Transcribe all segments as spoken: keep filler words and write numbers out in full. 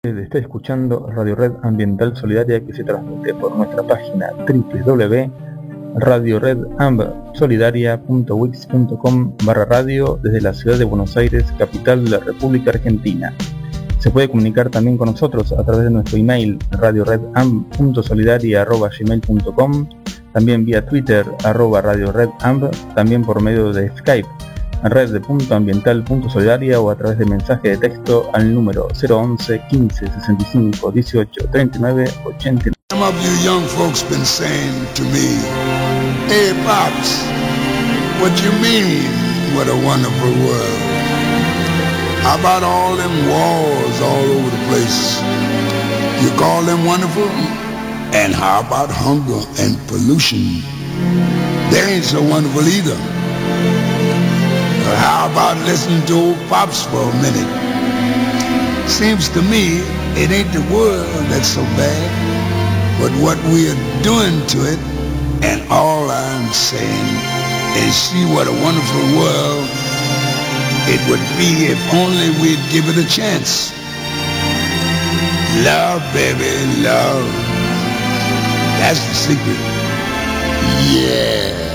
Está escuchando Radio Red Ambiental Solidaria, que se transmite por nuestra página doble u doble u doble u punto radio red amb solidaria punto wix punto com barra radio desde la ciudad de Buenos Aires, capital de la República Argentina. Se puede comunicar también con nosotros a través de nuestro email radio red amb punto solidaria arroba gmail punto com, también vía Twitter arroba radio red amb, también por medio de Skype red punto ambiental punto solidaria o a través de mensaje de texto al número cero once quince sesenta y cinco dieciocho treinta y nueve ochenta y nueve. Some of you young folks been saying to me, "Hey Pops, what you mean, what a wonderful world? How about all them wars all over the place? You call them wonderful? And how about hunger and pollution? They ain't so wonderful either. But how about listening to old Pops for a minute? Seems to me it ain't the world that's so bad, but what we are doing to it. And all I'm saying is see what a wonderful world it would be if only we'd give it a chance. Love, baby, love. That's the secret. Yeah.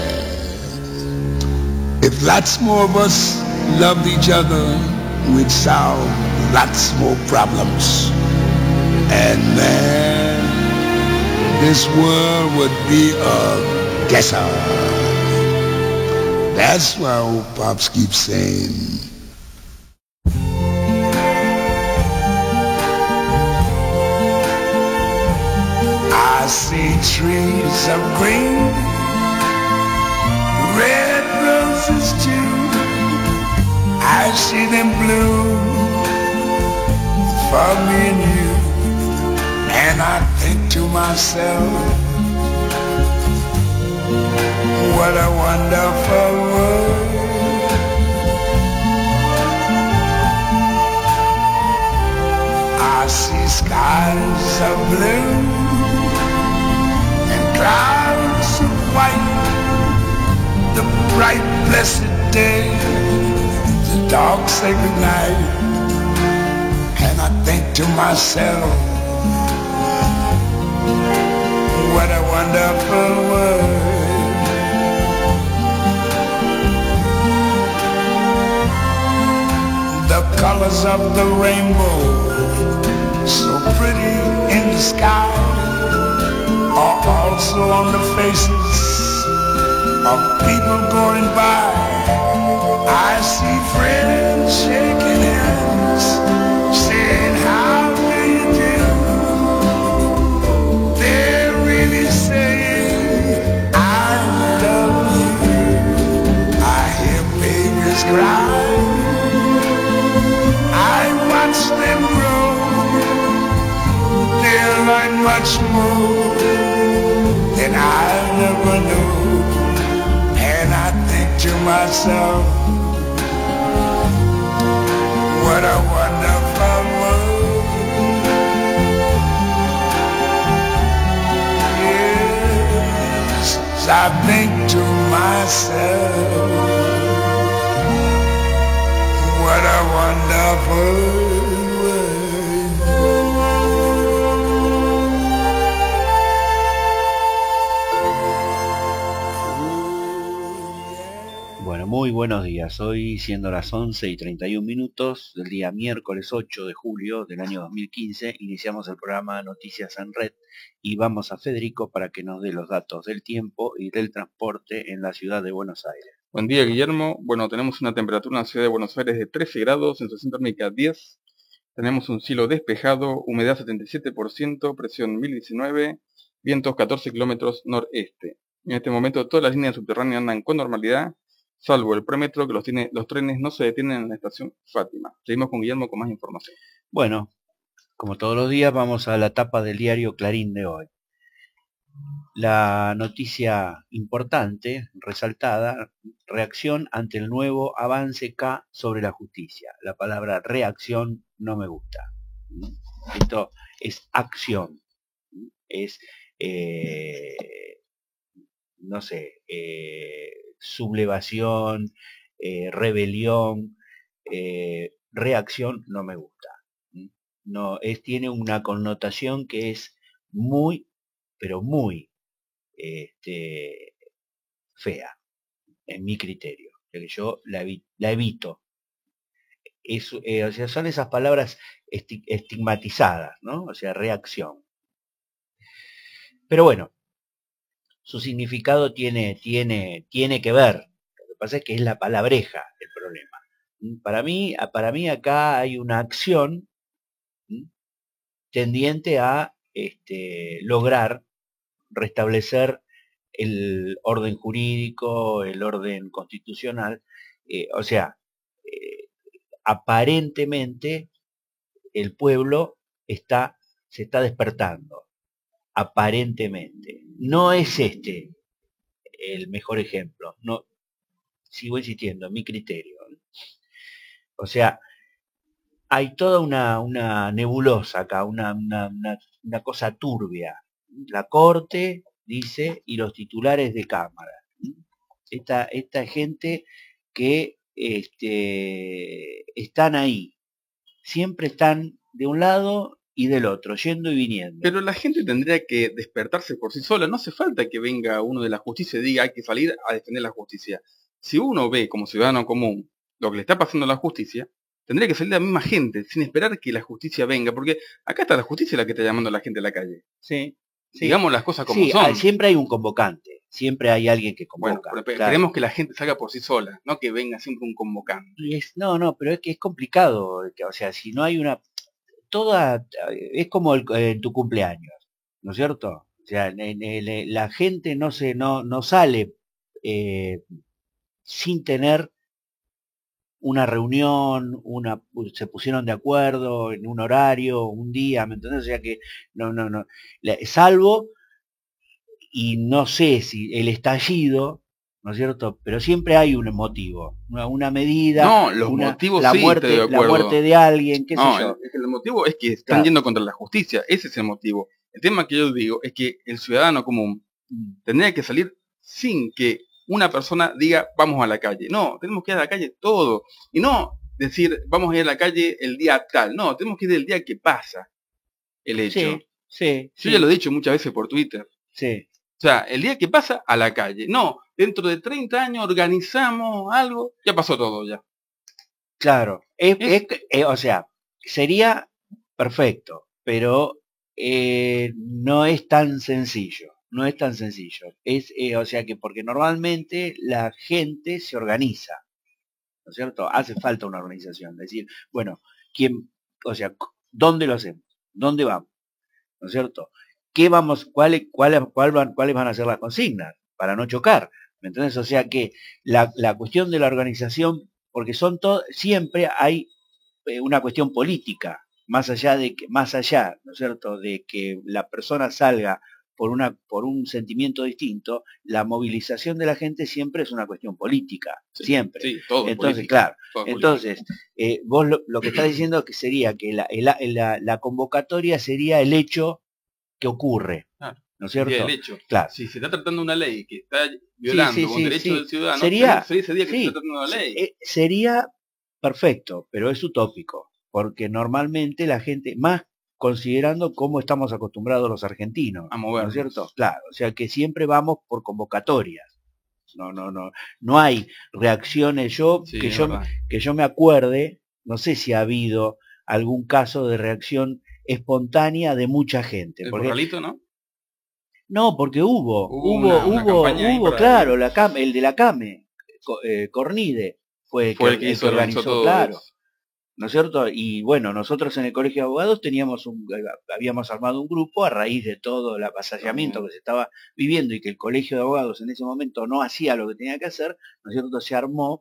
If lots more of us loved each other, we'd solve lots more problems. And man, this world would be a guesser. That's why old Pops keeps saying, I see trees of green, red roses too. I see them bloom for me and you. And I think to myself, what a wonderful world. I see skies of blue and clouds of white, the bright blessed day, the dark sacred night. And I think to myself, what a wonderful world. The colors of the rainbow, so pretty in the sky, are also on the faces of people going by. I see friends shaking hands, saying how do you do. They're really saying I love you. I hear babies cry, I watch them grow. They'll learn much more than I never knew. And I think to myself, what a wonderful world. Yes, I think to myself, what a wonderful world. Bueno, muy buenos días. Hoy, siendo las once y treinta y un minutos del día miércoles ocho de julio del año dos mil quince, iniciamos el programa Noticias en Red y vamos a Federico para que nos dé los datos del tiempo y del transporte en la ciudad de Buenos Aires. Buen día, Guillermo. Bueno, tenemos una temperatura en la ciudad de Buenos Aires de trece grados, sensación térmica diez. Tenemos un cielo despejado, humedad setenta y siete por ciento, presión mil diecinueve, vientos catorce kilómetros noreste. En este momento todas las líneas subterráneas andan con normalidad, salvo el premetro, que los, tiene, los trenes no se detienen en la estación Fátima. Seguimos con Guillermo con más información. Bueno, como todos los días, vamos a la tapa del diario Clarín de hoy. La noticia importante, resaltada, reacción ante el nuevo avance K sobre la justicia. La palabra reacción no me gusta. Esto es acción. Es, eh, no sé, eh, sublevación, eh, rebelión, eh, reacción no me gusta. no, es, tiene una connotación que es muy, pero muy este, fea, en mi criterio, que yo la, evi la evito. Es, eh, o sea, son esas palabras esti estigmatizadas, ¿no? O sea, reacción. Pero bueno, su significado tiene, tiene, tiene que ver. Lo que pasa es que es la palabreja el problema. Para mí, para mí acá hay una acción tendiente a este, lograr restablecer el orden jurídico, el orden constitucional, eh, o sea, eh, aparentemente el pueblo está, se está despertando, aparentemente. No es este el mejor ejemplo, no, sigo insistiendo, en mi criterio. O sea, hay toda una, una nebulosa acá, una, una, una, una cosa turbia. La Corte, dice, y los titulares de Cámara. Esta, esta gente que este, están ahí, siempre están de un lado y del otro, yendo y viniendo. Pero la gente tendría que despertarse por sí sola, no hace falta que venga uno de la justicia y diga hay que salir a defender la justicia. Si uno ve como ciudadano común lo que le está pasando a la justicia, tendría que salir la misma gente, sin esperar que la justicia venga, porque acá está la justicia la que está llamando a la gente a la calle. Sí, sí. Digamos las cosas como sí, son. Siempre hay un convocante, siempre hay alguien que convoca. Bueno, pero claro. Queremos que la gente salga por sí sola, no que venga siempre un convocante. Es, no, no, pero es que es complicado, o sea, si no hay una... Toda, es como el, en tu cumpleaños, ¿no es cierto? O sea, en, en, la gente no se, no, no sale eh, sin tener una reunión, una, se pusieron de acuerdo en un horario, un día, ¿me entendés? O sea que, no, no, no, salvo, y no sé si el estallido, ¿no es cierto? Pero siempre hay un motivo, una, una medida, no, los una, motivos la, sí, muerte, estoy de la muerte de alguien, qué no, sé yo. El, el motivo es que están claro. yendo contra la justicia, ese es el motivo. El tema que yo digo es que el ciudadano común tendría que salir sin que una persona diga vamos a la calle. No, tenemos que ir a la calle todo. Y no decir vamos a ir a la calle el día tal. No, tenemos que ir el día que pasa el hecho. Sí, sí, yo sí. ya lo he dicho muchas veces por Twitter. Sí. O sea, el día que pasa a la calle. No, dentro de treinta años organizamos algo, ya pasó todo ya. Claro, es, es, eh, o sea, sería perfecto, pero eh, no es tan sencillo, no es tan sencillo. Es, eh, o sea que porque normalmente la gente se organiza, ¿no es cierto? Hace falta una organización, es decir, bueno, quién, o sea, ¿dónde lo hacemos? ¿Dónde vamos? ¿No es cierto? ¿Qué vamos, cuáles, cuáles, cuál van, cuáles van a ser las consignas para no chocar? ¿Me entiendes? O sea que la, la cuestión de la organización, porque son todo, siempre hay eh, una cuestión política, más allá de que, más allá, ¿no es cierto?, de que la persona salga por una, por un sentimiento distinto, la movilización de la gente siempre es una cuestión política, sí, siempre. Sí, todo entonces, política, claro, todo entonces, eh, vos lo, lo que estás diciendo que sería que la, la, la, la convocatoria sería el hecho que ocurre. Claro. ¿No es cierto? El hecho. Claro. Si se está tratando una ley que está violando sí, sí, un sí, derecho sí. del ciudadano, sería, sería ese día que sí, se está tratando una ley. Eh, sería perfecto, pero es utópico, porque normalmente la gente, más considerando cómo estamos acostumbrados los argentinos, a movernos. ¿no es cierto? Claro, o sea que siempre vamos por convocatorias. No, no, no, no hay reacciones. Yo, sí, que yo, que yo me acuerde, no sé si ha habido algún caso de reacción espontánea de mucha gente. ¿El porque, Corralito, no? No, porque hubo, hubo, hubo, una, una hubo, hubo claro, la Cam, el de la CAME, eh, Cornide, fue, fue que, el que, el que organizó, todo claro, eso. ¿no es cierto? Y bueno, nosotros en el Colegio de Abogados teníamos un, habíamos armado un grupo a raíz de todo el avasallamiento que se estaba viviendo y que el Colegio de Abogados en ese momento no hacía lo que tenía que hacer, ¿no es cierto? Se armó,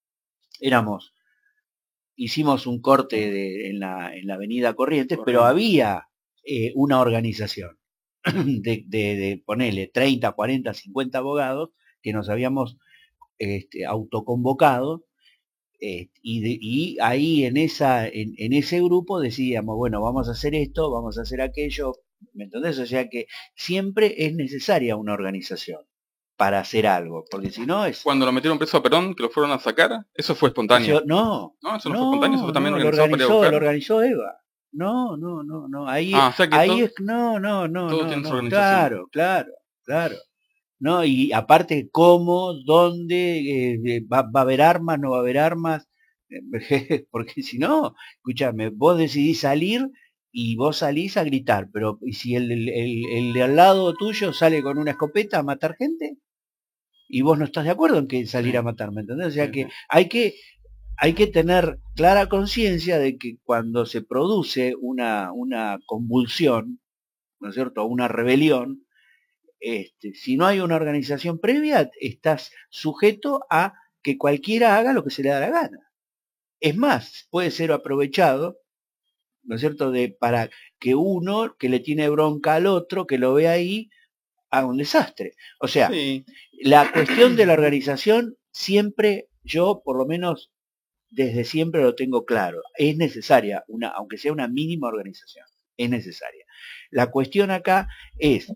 éramos, hicimos un corte de, en, la, en la avenida Corrientes, Corrientes. pero había eh, una organización. De, de, de ponerle treinta, cuarenta, cincuenta abogados que nos habíamos este, autoconvocado eh, y, de, y ahí en, esa, en, en ese grupo decíamos, bueno, vamos a hacer esto, vamos a hacer aquello, ¿me entendés? O sea que siempre es necesaria una organización para hacer algo, porque si no es... Cuando lo metieron preso a Perón, que lo fueron a sacar, eso fue espontáneo. Eso, no, no, eso no, no fue espontáneo, eso fue también no, organizado lo organizó, para ir a buscar. Lo organizó Eva. No, no, no, no. Ahí, Ah, o sea que ahí todo, es, no, no, no, todo no, tiene su no. organización. Claro, claro, claro. No, y aparte cómo, dónde, eh, eh, va, va a haber armas, no va a haber armas, porque si no, escúchame, vos decidís salir y vos salís a gritar, pero ¿y si el, el, el, el de al lado tuyo sale con una escopeta a matar gente? Y vos no estás de acuerdo en que salir Sí, a matar, ¿me entendés? O sea sí, que sí. hay que hay que tener clara conciencia de que cuando se produce una, una convulsión, ¿no es cierto?, una rebelión, este, si no hay una organización previa, estás sujeto a que cualquiera haga lo que se le da la gana. Es más, puede ser aprovechado, ¿no es cierto?, de, para que uno que le tiene bronca al otro, que lo ve ahí, haga un desastre. O sea, Sí, la cuestión de la organización siempre, yo por lo menos desde siempre lo tengo claro, es necesaria, una, aunque sea una mínima organización, es necesaria. La cuestión acá es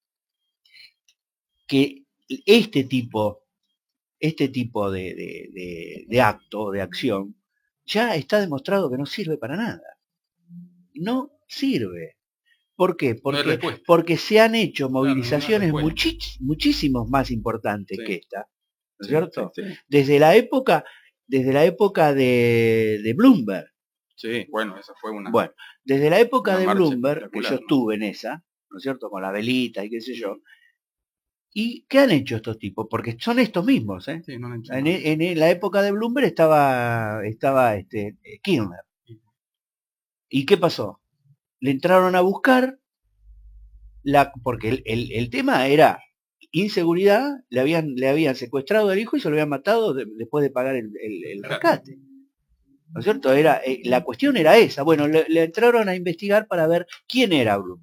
que este tipo, este tipo de, de, de, de acto, de acción, ya está demostrado que no sirve para nada. No sirve. ¿Por qué? no hay Porque, respuesta. porque se han hecho Claro, no hay movilizaciones respuesta. muchis, muchísimos más importantes Sí, que esta, ¿no es sí, cierto? sí, sí. Desde la época, desde la época de, de Bloomberg. Sí, bueno, esa fue una, Bueno, desde la época una de marcha Bloomberg, que yo espectacular, ¿no? estuve en esa, ¿no es cierto? Con la velita y qué sé yo. ¿Y qué han hecho estos tipos? Porque son estos mismos, ¿eh? Sí, no han hecho En, nada. en- en la época de Bloomberg estaba, estaba este, Kirchner. ¿Y qué pasó? Le entraron a buscar, la, porque el, el- el tema era inseguridad, le habían, le habían secuestrado al hijo y se lo habían matado de- después de pagar el, el- el Claro. rescate. ¿No es cierto? Era, eh, la cuestión era esa. Bueno, le, le entraron a investigar para ver quién era Bloomberg.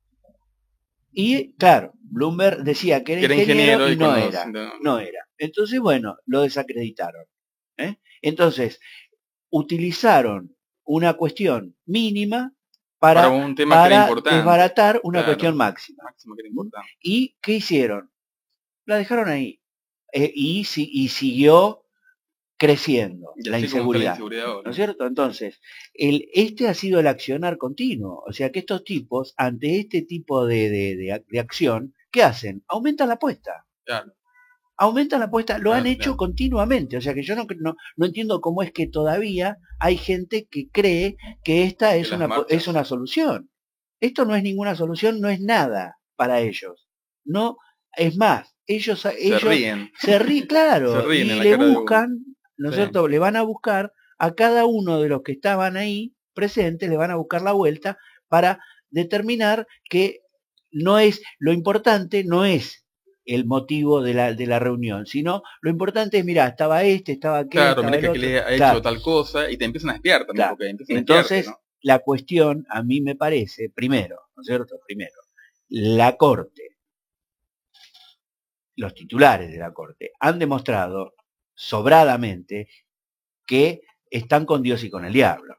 Y claro, Bloomberg decía que era Que era ingeniero ingeniero y y con no los... era, no, no era. Entonces, bueno, lo desacreditaron. ¿eh? Entonces, utilizaron una cuestión mínima para para, un tema que era para importante. desbaratar una Claro, cuestión máxima. máximo que era importante. ¿Y qué hicieron? La dejaron ahí. Eh, y, si- y siguió creciendo Y la así como está la inseguridad. inseguridad ahora. ¿No es cierto? Entonces, el, este ha sido el accionar continuo. O sea que estos tipos, ante este tipo de, de, de, de acción, ¿qué hacen? Aumentan la apuesta. Claro, Aumentan la apuesta, lo han claro, hecho claro. continuamente. O sea que yo no, no, no entiendo cómo es que todavía hay gente que cree que esta Que es las una, es marchas una solución. Esto no es ninguna solución, no es nada para ellos. No, es más, ellos, se ellos ríen. se ríen, Se claro, ríen en y la le cara de uno. buscan, ¿no es Sí. cierto? Le van a buscar a cada uno de los que estaban ahí presentes, le van a buscar la vuelta para determinar que no es, lo importante no es el motivo de la, de la reunión, sino lo importante es, mira, estaba este, estaba aquel, Claro, estaba mirá el que, que otro, le ha hecho claro, tal cosa y te empiezan a espiar también, claro. porque empiezan a espiarte, Entonces, ¿no? la cuestión, a mí me parece, primero, ¿no es cierto? Primero, la Corte, los titulares de la Corte, han demostrado sobradamente que están con Dios y con el diablo.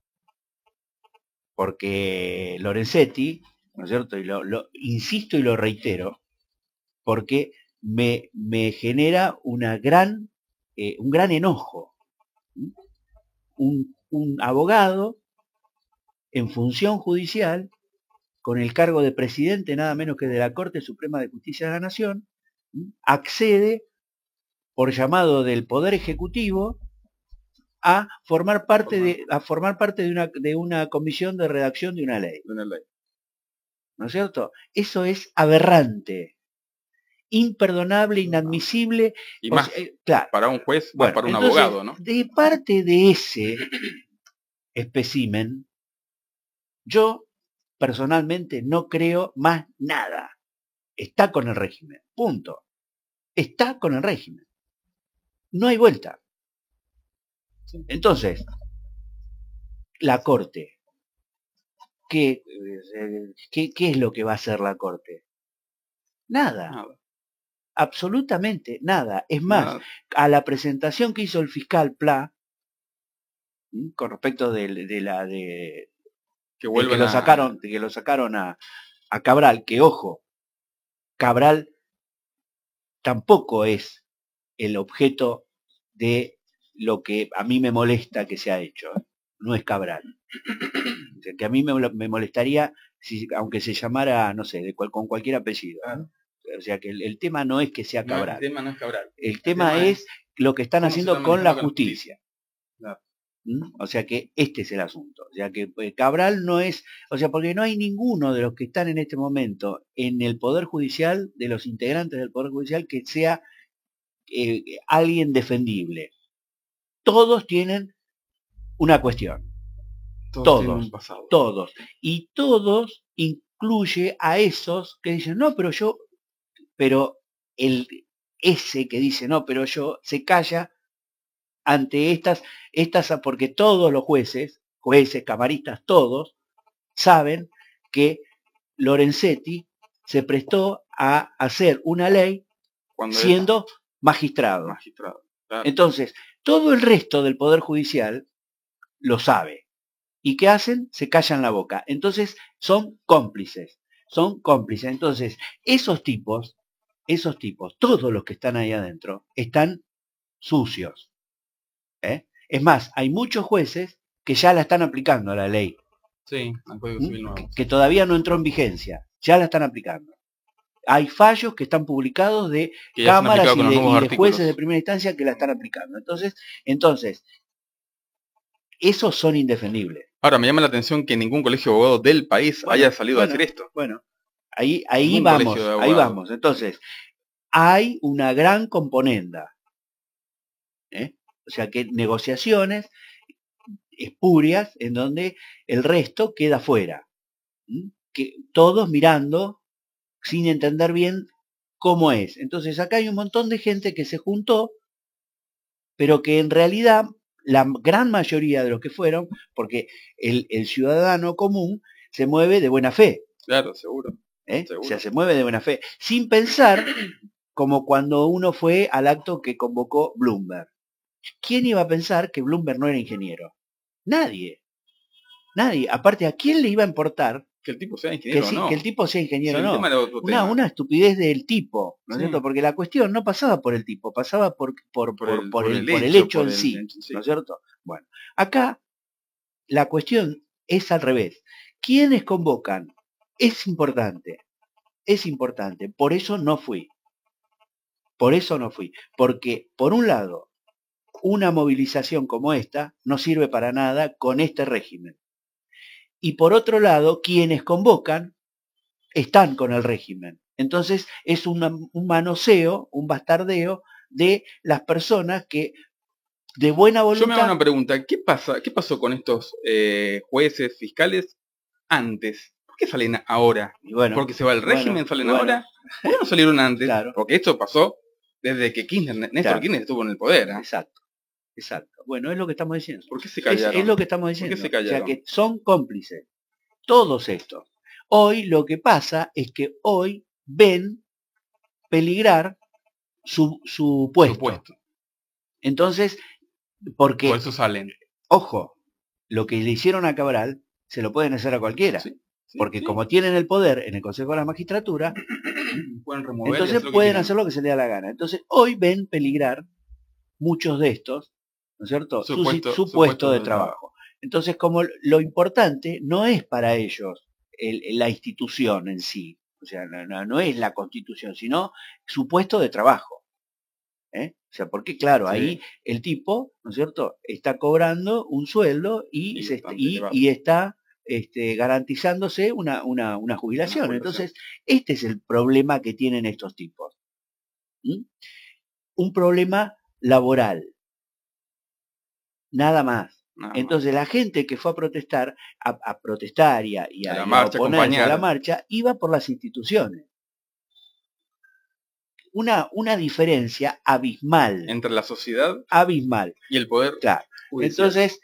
Porque Lorenzetti, ¿no es cierto? Y lo, lo insisto y lo reitero, porque me, me genera una gran, eh, un gran enojo. Un, un abogado en función judicial, con el cargo de presidente nada menos que de la Corte Suprema de Justicia de la Nación, accede por llamado del Poder Ejecutivo a formar parte de, a formar parte de una, de una comisión de redacción de una ley. De una ley. ¿No es cierto? Eso es aberrante, imperdonable, inadmisible. Y O más sea, eh, claro. para un juez, más Bueno, para un entonces, abogado, ¿no? de parte de ese espécimen, yo personalmente no creo más nada. Está con el régimen, punto. Está con el régimen. No hay vuelta. Entonces, la Corte, ¿qué, qué, qué es lo que va a hacer la Corte? Nada. Nada. Absolutamente nada. Es más, Nada. a la presentación que hizo el fiscal Pla, con respecto de, de la de, Que de vuelvan que lo a... sacaron, de que lo sacaron a, a Cabral, que ojo, Cabral tampoco es el objeto de lo que a mí me molesta que se ha hecho. No es Cabral. O sea, que a mí me, me molestaría, si, aunque se llamara, no sé, de cual, con cualquier apellido. ¿No? O sea, que el, el tema no es que sea Cabral. No, el tema no es Cabral. El, el tema, tema es, es lo que están haciendo con la justicia. Claro. ¿Mm? O sea que este es el asunto. O sea que eh, Cabral no es, o sea, porque no hay ninguno de los que están en este momento en el Poder Judicial, de los integrantes del Poder Judicial, que sea eh, alguien defendible. Todos tienen una cuestión. Todos, todos, tienen un pasado. todos. Y todos incluye a esos que dicen, no, pero yo, pero el ese que dice, no, pero yo, se calla ante estas, estas, porque todos los jueces, jueces, camaristas, todos, saben que Lorenzetti se prestó a hacer una ley Cuando siendo es... magistrado. magistrado claro. Entonces, todo el resto del Poder Judicial lo sabe. ¿Y qué hacen? Se callan la boca. Entonces, son cómplices. Son cómplices. Entonces, esos tipos, esos tipos, todos los que están ahí adentro, están sucios. ¿Eh? Es más, hay muchos jueces que ya la están aplicando a la ley. Sí, al Código Civil nuevo. Que, que todavía no entró en vigencia. Ya la están aplicando. Hay fallos que están publicados de cámaras y, de, y de jueces de primera instancia que la están aplicando. Entonces, entonces, esos son indefendibles. Ahora, me llama la atención que ningún colegio de abogados del país bueno, haya salido bueno, a decir esto. Bueno, ahí, ahí vamos, ahí vamos. Entonces, hay una gran componenda. ¿Eh? O sea que negociaciones espurias en donde el resto queda fuera. ¿Mm? Que todos mirando sin entender bien cómo es. Entonces acá hay un montón de gente que se juntó, pero que en realidad la gran mayoría de los que fueron, porque el, el ciudadano común se mueve de buena fe. Claro, seguro. ¿Eh? seguro. O sea, se mueve de buena fe, sin pensar como cuando uno fue al acto que convocó Bloomberg. ¿Quién iba a pensar que Bloomberg no era ingeniero? Nadie. Nadie. Aparte, ¿a quién le iba a importar que el tipo sea ingeniero que, sí, o no? que el tipo sea ingeniero o sí, no? Una, una estupidez del tipo, ¿no es sí. cierto? Porque la cuestión no pasaba por el tipo, pasaba por, por, por, por, el, por, el, por el hecho, por el hecho en el, sí, sí, ¿no es cierto? Bueno, acá la cuestión es al revés. ¿Quiénes convocan? Es importante, es importante. Por eso no fui. Por eso no fui. Porque, por un lado, una movilización como esta no sirve para nada con este régimen. Y por otro lado, quienes convocan están con el régimen. Entonces es una, un manoseo, un bastardeo de las personas que de buena voluntad... Yo me hago una pregunta, ¿qué pasa? ¿Qué pasó con estos eh, jueces, fiscales antes? ¿Por qué salen ahora? Bueno, ¿Porque se va el régimen, bueno, salen bueno. ahora? ¿Por qué no salieron antes? Claro. Porque esto pasó desde que Kirchner, Néstor claro. Kirchner estuvo en el poder. ¿eh? Exacto, exacto. Bueno, es lo que estamos diciendo. ¿Por qué se callaron? Es, es lo que estamos diciendo. ¿Por qué se callaron? O sea, que son cómplices. Todos estos. Hoy lo que pasa es que hoy ven peligrar su, su puesto. Su puesto. Entonces, porque... Por eso salen. Ojo, lo que le hicieron a Cabral se lo pueden hacer a cualquiera. Sí, sí, porque sí. como tienen el poder en el Consejo de la Magistratura, pueden remover entonces hacer pueden hacer lo que se les da la gana. Entonces, hoy ven peligrar muchos de estos, ¿no es cierto? Su, su, puesto, su, su puesto, puesto de, de trabajo. trabajo. Entonces, como lo importante no es para ellos el, la institución en sí, o sea, no, no, no es la Constitución, sino su puesto de trabajo. ¿Eh? O sea, porque claro, sí. ahí el tipo, ¿no es cierto?, está cobrando un sueldo y, y, se, y, y está este, garantizándose una, una, una, jubilación. una jubilación. Entonces, este es el problema que tienen estos tipos. ¿Mm? Un problema laboral. Nada más. Nada Entonces, más. La gente que fue a protestar, a, a protestar y a, y a, a, la y marcha, a oponerse a la marcha, iba por las instituciones. Una, una diferencia abismal. Entre la sociedad abismal. Y el poder. Claro. Judicial. Entonces,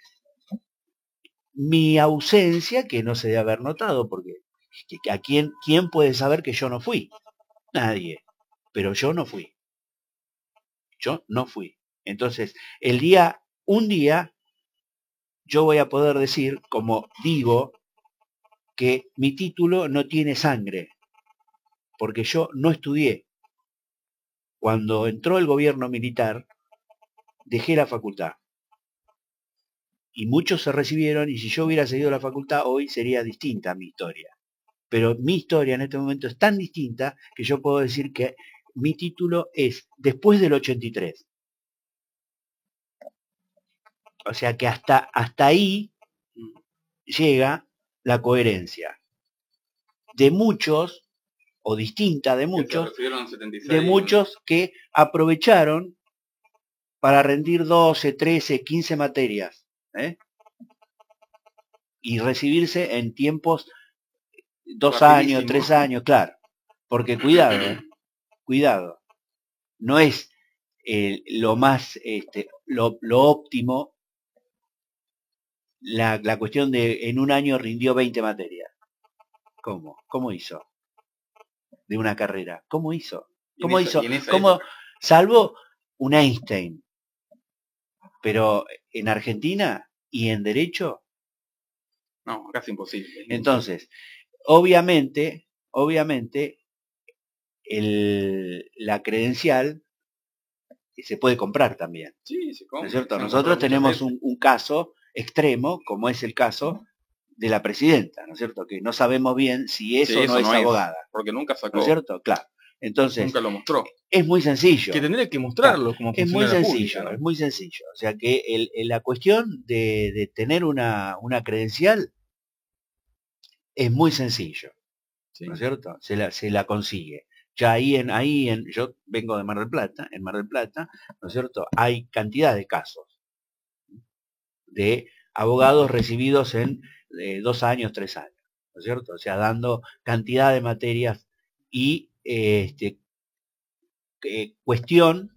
mi ausencia, que no se debe haber notado, porque ¿a quién, quién puede saber que yo no fui? Nadie. Pero yo no fui. Yo no fui. Entonces, el día, un día, yo voy a poder decir, como digo, que mi título no tiene sangre, porque yo no estudié. Cuando entró el gobierno militar, dejé la facultad. y muchos se recibieron, y si yo hubiera seguido la facultad hoy sería distinta mi historia. Pero mi historia en este momento es tan distinta que yo puedo decir que mi título es después del ochenta y tres. O sea que hasta, hasta ahí llega la coherencia de muchos, o distinta de muchos, de muchos que aprovecharon para rendir doce, trece, quince materias, ¿eh? Y recibirse en tiempos, dos Rapidísimo. años, tres años, claro. Porque cuidado, ¿eh? Cuidado. No es eh, lo más, este, lo, lo óptimo, la, la cuestión de en un año rindió veinte materias. ¿Cómo? ¿Cómo hizo? De una carrera. ¿Cómo hizo? ¿Cómo esa, hizo? ¿Cómo? Salvo un Einstein. Pero en Argentina y en Derecho. No, casi imposible. Entonces, obviamente, obviamente, el, la credencial se puede comprar también. Sí, se compra. ¿No es cierto? Nosotros tenemos un, un caso extremo, como es el caso de la presidenta, ¿no es cierto? Que no sabemos bien si eso, sí, eso no, no es abogada. Es, porque nunca sacó. ¿No es cierto? Claro. Entonces, nunca lo mostró. Es muy sencillo. Que tendría que mostrarlo, claro, como es muy sencillo, pública, ¿no? Es muy sencillo. O sea que el, el, la cuestión de, de tener una, una credencial es muy sencillo. Sí. ¿No es cierto? Se la, se la consigue. Ya ahí en, ahí en, yo vengo de Mar del Plata, en Mar del Plata, ¿no es cierto? Hay cantidad de casos de abogados recibidos en eh, dos años, tres años, ¿no es cierto? O sea, dando cantidad de materias y eh, este, eh, cuestión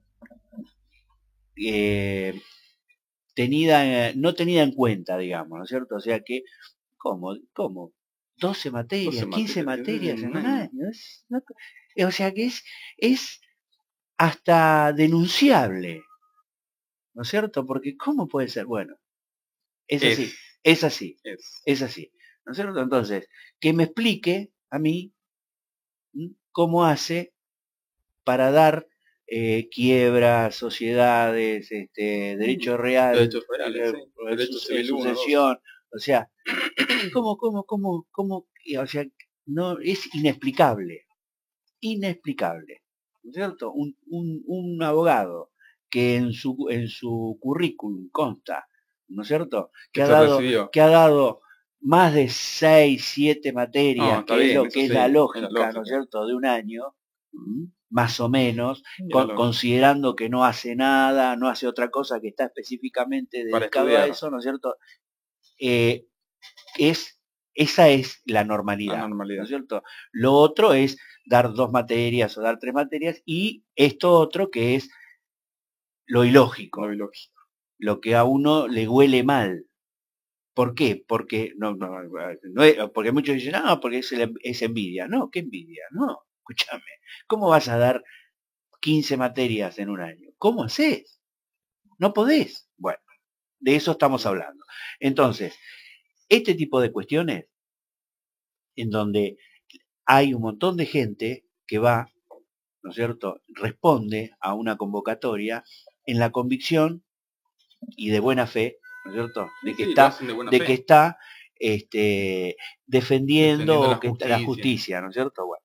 eh, tenida, no tenida en cuenta, digamos, ¿no es cierto? O sea que, ¿cómo? ¿Cómo? doce materias, doce quince materias, materias en un año. año. Es, no, o sea que es, es hasta denunciable, ¿no es cierto? Porque ¿cómo puede ser? Bueno, es así, es, es así, es. es así, ¿no es cierto? Entonces, que me explique a mí cómo hace para dar eh, quiebras, sociedades, este, derechos reales, derechos reales, eh, sí. Derechos civil sucesión, uno, o sea, ¿cómo, cómo, cómo, cómo? O sea, no, es inexplicable, inexplicable, ¿no es cierto? Un, un, un abogado que en su, en su currículum consta, ¿no es cierto? Que, ha dado, que ha dado más de seis, siete materias, no, que bien, es lo que es sí, la, lógica, es la lógica, ¿no es cierto?, de un año, más o menos, con, considerando que no hace nada, no hace otra cosa que está específicamente dedicado a eso, ¿no es cierto? Eh, es, esa es la normalidad, la normalidad, ¿no es cierto? Lo otro es dar dos materias o dar tres materias, y esto otro que es lo ilógico, lo ilógico, lo que a uno le huele mal. ¿Por qué? Porque no, no, no es, porque muchos dicen, no, porque es, es envidia. No, ¿qué envidia? No, escúchame. ¿Cómo vas a dar quince materias en un año? ¿Cómo haces? No podés. Bueno, de eso estamos hablando. Entonces, este tipo de cuestiones, en donde hay un montón de gente que va, ¿no es cierto?, responde a una convocatoria en la convicción y de buena fe, ¿no es cierto?, de que sí, está, de, de que está este, defendiendo, defendiendo la, que justicia. la justicia, ¿no es cierto? Bueno,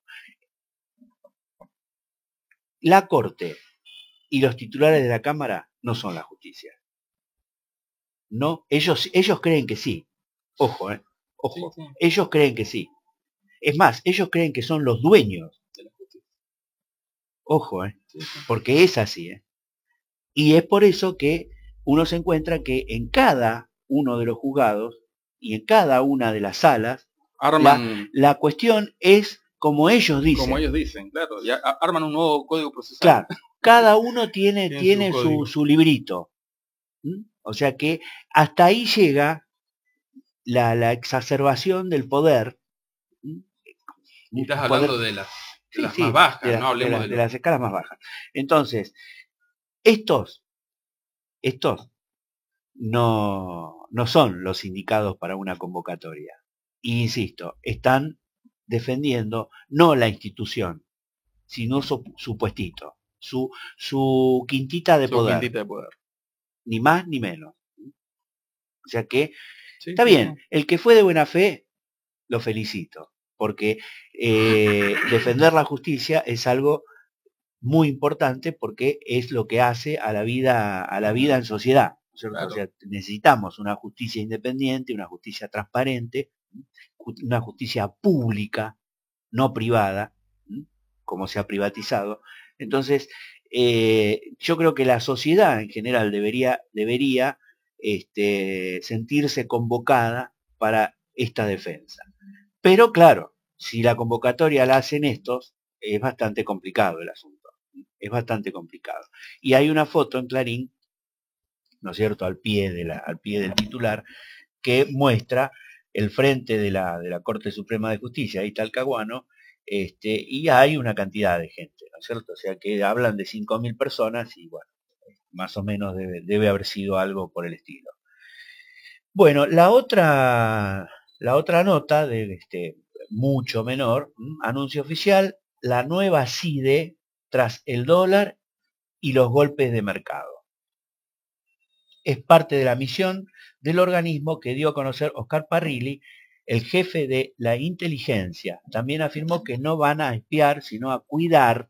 la Corte y los titulares de la Cámara no son la justicia. No, ellos, ellos creen que sí. Ojo, eh, ojo. Sí, sí. Ellos creen que sí. Es más, ellos creen que son los dueños de la justicia. Ojo, eh, sí, sí. Porque es así, eh. Y es por eso que uno se encuentra que en cada uno de los juzgados y en cada una de las salas, arman, la, la cuestión es como ellos dicen. Como ellos dicen, claro. Y arman un nuevo código procesal. Claro. Cada uno tiene, tiene, tiene su, su, su librito. ¿Mm? O sea que hasta ahí llega la, la exacerbación del poder. ¿Mm? Y estás hablando poder, de las, de las sí, más sí, bajas, de, la, no hablemos de, la, de, de las escalas más bajas. Entonces, estos, estos no, no son los indicados para una convocatoria. Y insisto, están defendiendo no la institución, sino su, su puestito, su, su quintita de su poder. Quintita de poder. Ni más ni menos. O sea que, Sí, está sí, bien, sí. el que fue de buena fe, lo felicito, porque eh, defender la justicia es algo muy importante porque es lo que hace a la vida, a la vida en sociedad, ¿no es cierto? Claro. O sea, necesitamos una justicia independiente, una justicia transparente, una justicia pública, no privada, ¿m? Como se ha privatizado. Entonces, eh, yo creo que la sociedad en general debería, debería este, sentirse convocada para esta defensa. Pero claro, si la convocatoria la hacen estos, es bastante complicado el asunto. Es bastante complicado. Y hay una foto en Clarín, ¿no es cierto?, al pie, de la, al pie del titular, que muestra el frente de la, de la Corte Suprema de Justicia, ahí está el Caguano, este, y hay una cantidad de gente, ¿no es cierto? O sea que hablan de cinco mil personas y bueno, más o menos debe, debe haber sido algo por el estilo. Bueno, la otra, la otra nota, de este, mucho menor, ¿m? Anuncio oficial, la nueva C I D E tras el dólar y los golpes de mercado. Es parte de la misión del organismo que dio a conocer Oscar Parrilli, el jefe de la inteligencia. También afirmó que no van a espiar, sino a cuidar.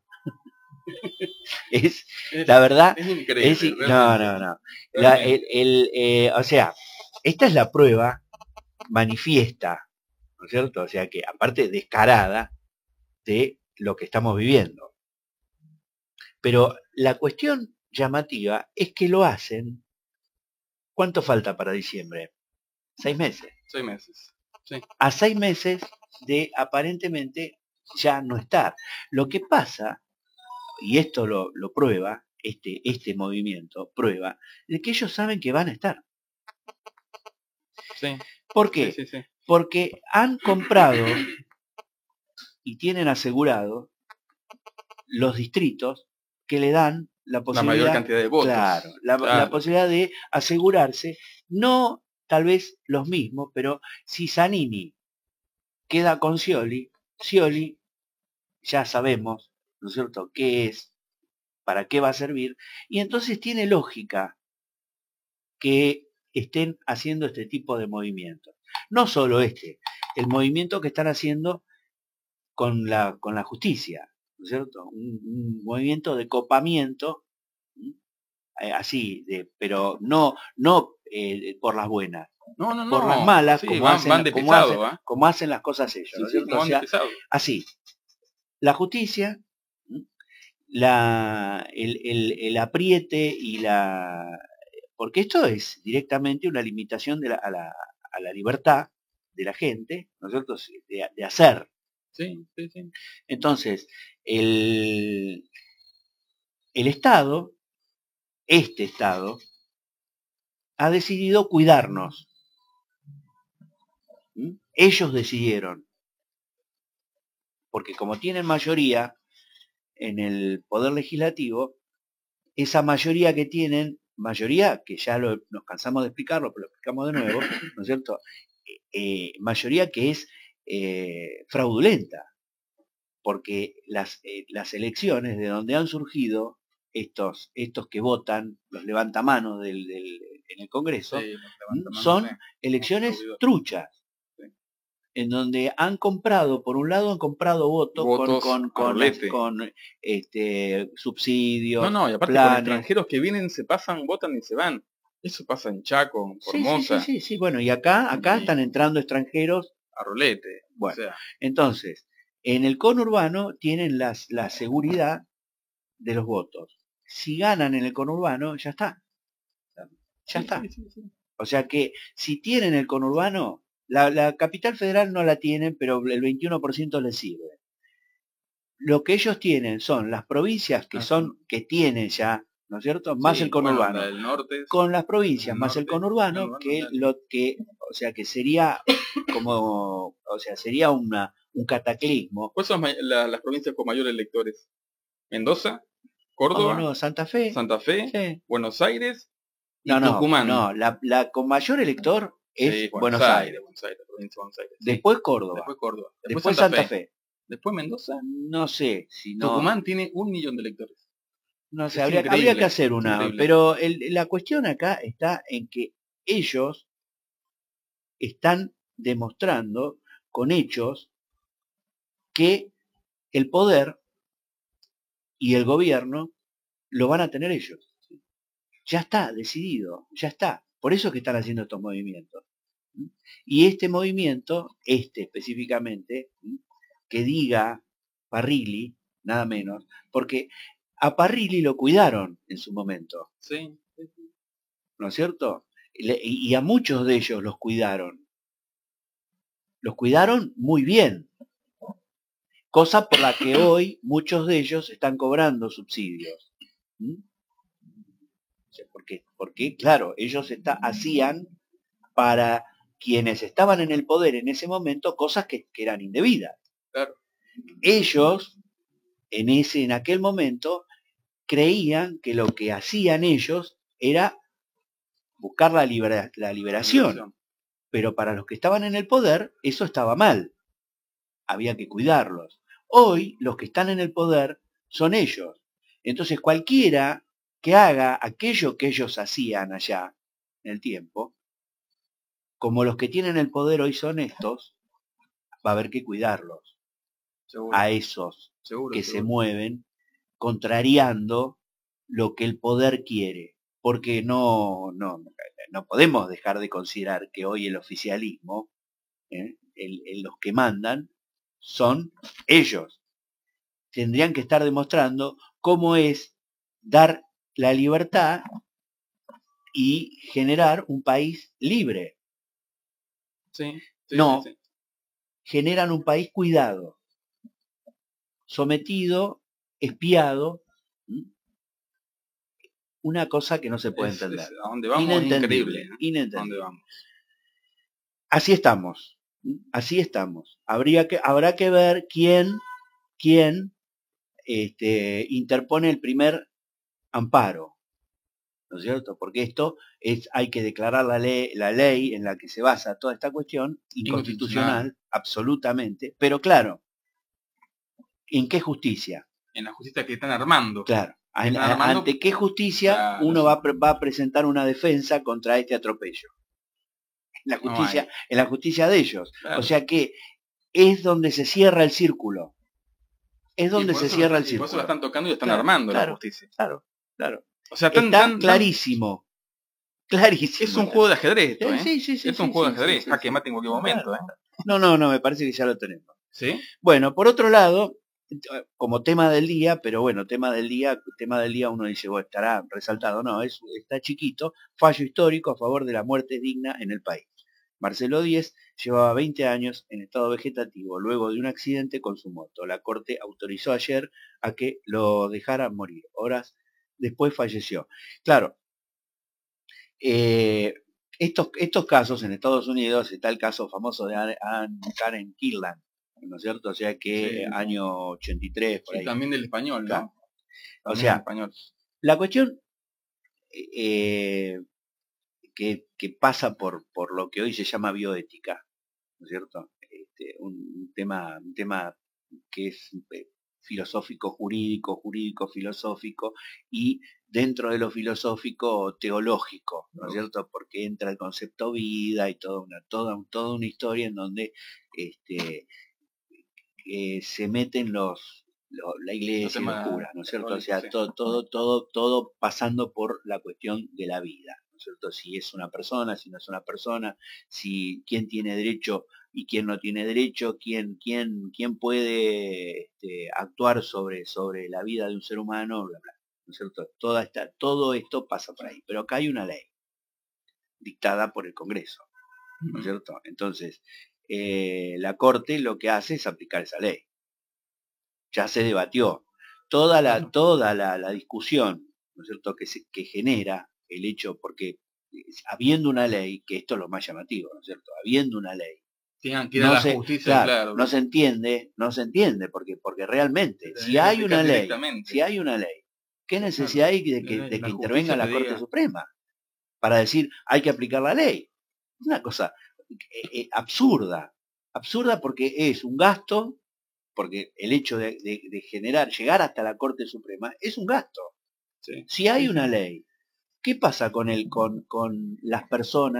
es, Es, la verdad, es increíble. es, no, no, no. La, el, el, eh, o sea, esta es la prueba manifiesta, ¿no es cierto? O sea que, aparte descarada, de lo que estamos viviendo. Pero la cuestión llamativa es que lo hacen. ¿Cuánto falta para diciembre? Seis meses. Seis meses. Sí. A seis meses de aparentemente ya no estar. Lo que pasa, y esto lo, lo prueba, este, este movimiento prueba, de que ellos saben que van a estar. Sí. ¿Por qué? Sí, sí, sí. Porque han comprado y tienen asegurado los distritos que le dan la posibilidad, la mayor cantidad de votos. Claro, la, claro. la posibilidad de asegurarse, no tal vez los mismos, pero si Zanini queda con Scioli, Scioli ya sabemos, ¿no es cierto?, qué es, para qué va a servir, y entonces tiene lógica que estén haciendo este tipo de movimientos. No solo este, el movimiento que están haciendo con la, con la justicia, ¿no es cierto? Un, un movimiento de copamiento, eh, así, de, pero no, no eh, por las buenas, no, no, no. por las malas, sí, como, van, hacen, van de como, pesado, hacen, ¿eh? como hacen las cosas ellos, sí, ¿no es sí, cierto? O sea, así, la justicia, la, el, el, el apriete y la... Porque esto es directamente una limitación de la, a, la, a la libertad de la gente, ¿no es cierto?, de, de hacer. Sí, sí, sí. Entonces, el, el Estado, este Estado, ha decidido cuidarnos. ¿Mm? Ellos decidieron. Porque como tienen mayoría en el Poder Legislativo, esa mayoría que tienen, mayoría que ya lo, nos cansamos de explicarlo, pero lo explicamos de nuevo, ¿no es cierto? Eh, mayoría que es eh, fraudulenta, porque las, eh, las elecciones de donde han surgido estos, estos que votan, los levantamanos del, del, en el Congreso, sí, son elecciones truchas, en donde han comprado, por un lado han comprado votos, votos con, con, con, con este, subsidios, no, no, y aparte planes. Con extranjeros que vienen, se pasan, votan y se van. Eso pasa en Chaco, en Formosa. Sí, sí, sí, sí, sí. Bueno, y acá, acá y están entrando extranjeros. A rolete. Bueno, o sea. Entonces, en el conurbano tienen las, la seguridad de los votos. Si ganan en el conurbano, ya está. Ya sí, está. Sí, sí, sí. O sea que si tienen el conurbano, La, la capital federal no la tienen, pero el veintiuno por ciento les sirve. Lo que ellos tienen son las provincias que son que tienen ya, ¿no es cierto? Más sí, el conurbano. Bueno, norte, con las provincias más norte, el conurbano, el que conurbano, lo que, o sea, que sería como, o sea, sería una un cataclismo. ¿Cuáles son la, las provincias con mayores electores? Mendoza, Córdoba, oh, no, Santa Fe, Santa Fe, sí. Buenos Aires y no, no, Tucumán. No, la, la con mayor elector es sí, Buenos, Buenos Aires. Aires, Buenos Aires, provincia de Buenos Aires. Después Córdoba. Después Córdoba. Después, Después Santa, Santa Fe. Fe. Después Mendoza. No sé si no. Tucumán tiene un millón de electores. No sé, habría, habría que hacer una. Pero el, la cuestión acá está en que ellos están demostrando con hechos que el poder y el gobierno lo van a tener ellos. Ya está decidido, ya está. Por eso es que están haciendo estos movimientos. Y este movimiento, este específicamente, que diga Parrilli, nada menos, porque a Parrilli lo cuidaron en su momento. Sí. ¿No es cierto? Y a muchos de ellos los cuidaron. Los cuidaron muy bien. Cosa por la que hoy muchos de ellos están cobrando subsidios. ¿Mm? Porque, porque, claro, ellos está, hacían para quienes estaban en el poder en ese momento cosas que, que eran indebidas. Claro. Ellos, en, ese, en aquel momento, creían que lo que hacían ellos era buscar la, libera, la liberación. liberación. Pero para los que estaban en el poder, eso estaba mal. Había que cuidarlos. Hoy, los que están en el poder son ellos. Entonces, cualquiera que haga aquello que ellos hacían allá, en el tiempo, como los que tienen el poder hoy son estos, va a haber que cuidarlos. Seguro. A esos seguro, que seguro. se mueven contrariando lo que el poder quiere. Porque no, no, no podemos dejar de considerar que hoy el oficialismo, ¿eh? el, el, los que mandan, son ellos. Tendrían que estar demostrando cómo es dar la libertad y generar un país libre. Sí, sí, no, sí, sí. Generan un país cuidado, sometido, espiado. Una cosa que no se puede es, entender. Es, ¿a dónde vamos? Inentendible, Increíble. inentendible. ¿A dónde vamos? Así estamos, así estamos. Habría que, habrá que ver quién, quién este, interpone el primer amparo, ¿no es cierto? Porque esto es, hay que declarar la ley, la ley en la que se basa toda esta cuestión, inconstitucional, inconstitucional. Absolutamente, pero claro, ¿en qué justicia? En la justicia que están armando. Claro, están a, armando, ¿ante qué justicia claro, uno sí. va, va a presentar una defensa contra este atropello? En la justicia, no en la justicia de ellos. Claro. O sea que es donde se cierra el círculo. Es donde se cierra lo, el círculo. Por eso la están tocando y están claro, armando claro, la justicia. Claro, claro. O sea, tan, está tan, clarísimo. Clarísimo. Es un juego de ajedrez esto, ¿eh? Sí, sí, sí. Es un sí, juego sí, de ajedrez. Sí, sí, jaque sí. mate en cualquier momento, claro. ¿eh? No, no, no, me parece que ya lo tenemos. ¿Sí? Bueno, por otro lado, como tema del día, pero bueno, tema del día, tema del día uno dice, bueno, estará resaltado, no, es, está chiquito, fallo histórico a favor de la muerte digna en el país. Marcelo Díez llevaba veinte años en estado vegetativo luego de un accidente con su moto. La corte autorizó ayer a que lo dejaran morir. Horas después falleció. Claro, eh, estos, estos casos en Estados Unidos, está el caso famoso de Ann Karen Kirtland, ¿no es cierto? O sea que sí, año ochenta y tres, por sí, ahí. También del español, ¿no? Claro. O también sea, español. La cuestión eh, que, que pasa por, por lo que hoy se llama bioética, ¿no es cierto? Este, un tema, un tema que es eh, filosófico, jurídico, jurídico, filosófico, y dentro de lo filosófico, teológico, ¿no es cierto? Porque entra el concepto vida y toda una, toda, toda una historia en donde este, eh, se meten los, los la iglesia y los curas, ¿no es cierto? O sea, todo, todo, todo, todo pasando por la cuestión de la vida, ¿no es cierto? Si es una persona, si no es una persona, si quién tiene derecho y quién no tiene derecho, quién, quién, quién puede este, actuar sobre, sobre la vida de un ser humano, bla, bla, ¿no es cierto? Toda esta, todo esto pasa por ahí, pero acá hay una ley dictada por el Congreso, ¿no es cierto? Entonces, eh, la Corte lo que hace es aplicar esa ley. Ya se debatió. Toda la, toda la, la discusión, ¿no es cierto?, que, se, que genera el hecho, porque habiendo una ley, que esto es lo más llamativo, ¿no es cierto?, habiendo una ley, no, la se, justicia, claro, claro. no se entiende, no se entiende, porque, porque realmente, si hay una ley, si hay una ley, ¿qué necesidad hay de que, de que intervenga la Corte Suprema para decir hay que aplicar la ley? Una cosa eh, eh, absurda, absurda porque es un gasto, porque el hecho de, de, de generar, llegar hasta la Corte Suprema es un gasto. Sí. Si hay sí, una sí. ley, ¿qué pasa con, el, con, con las personas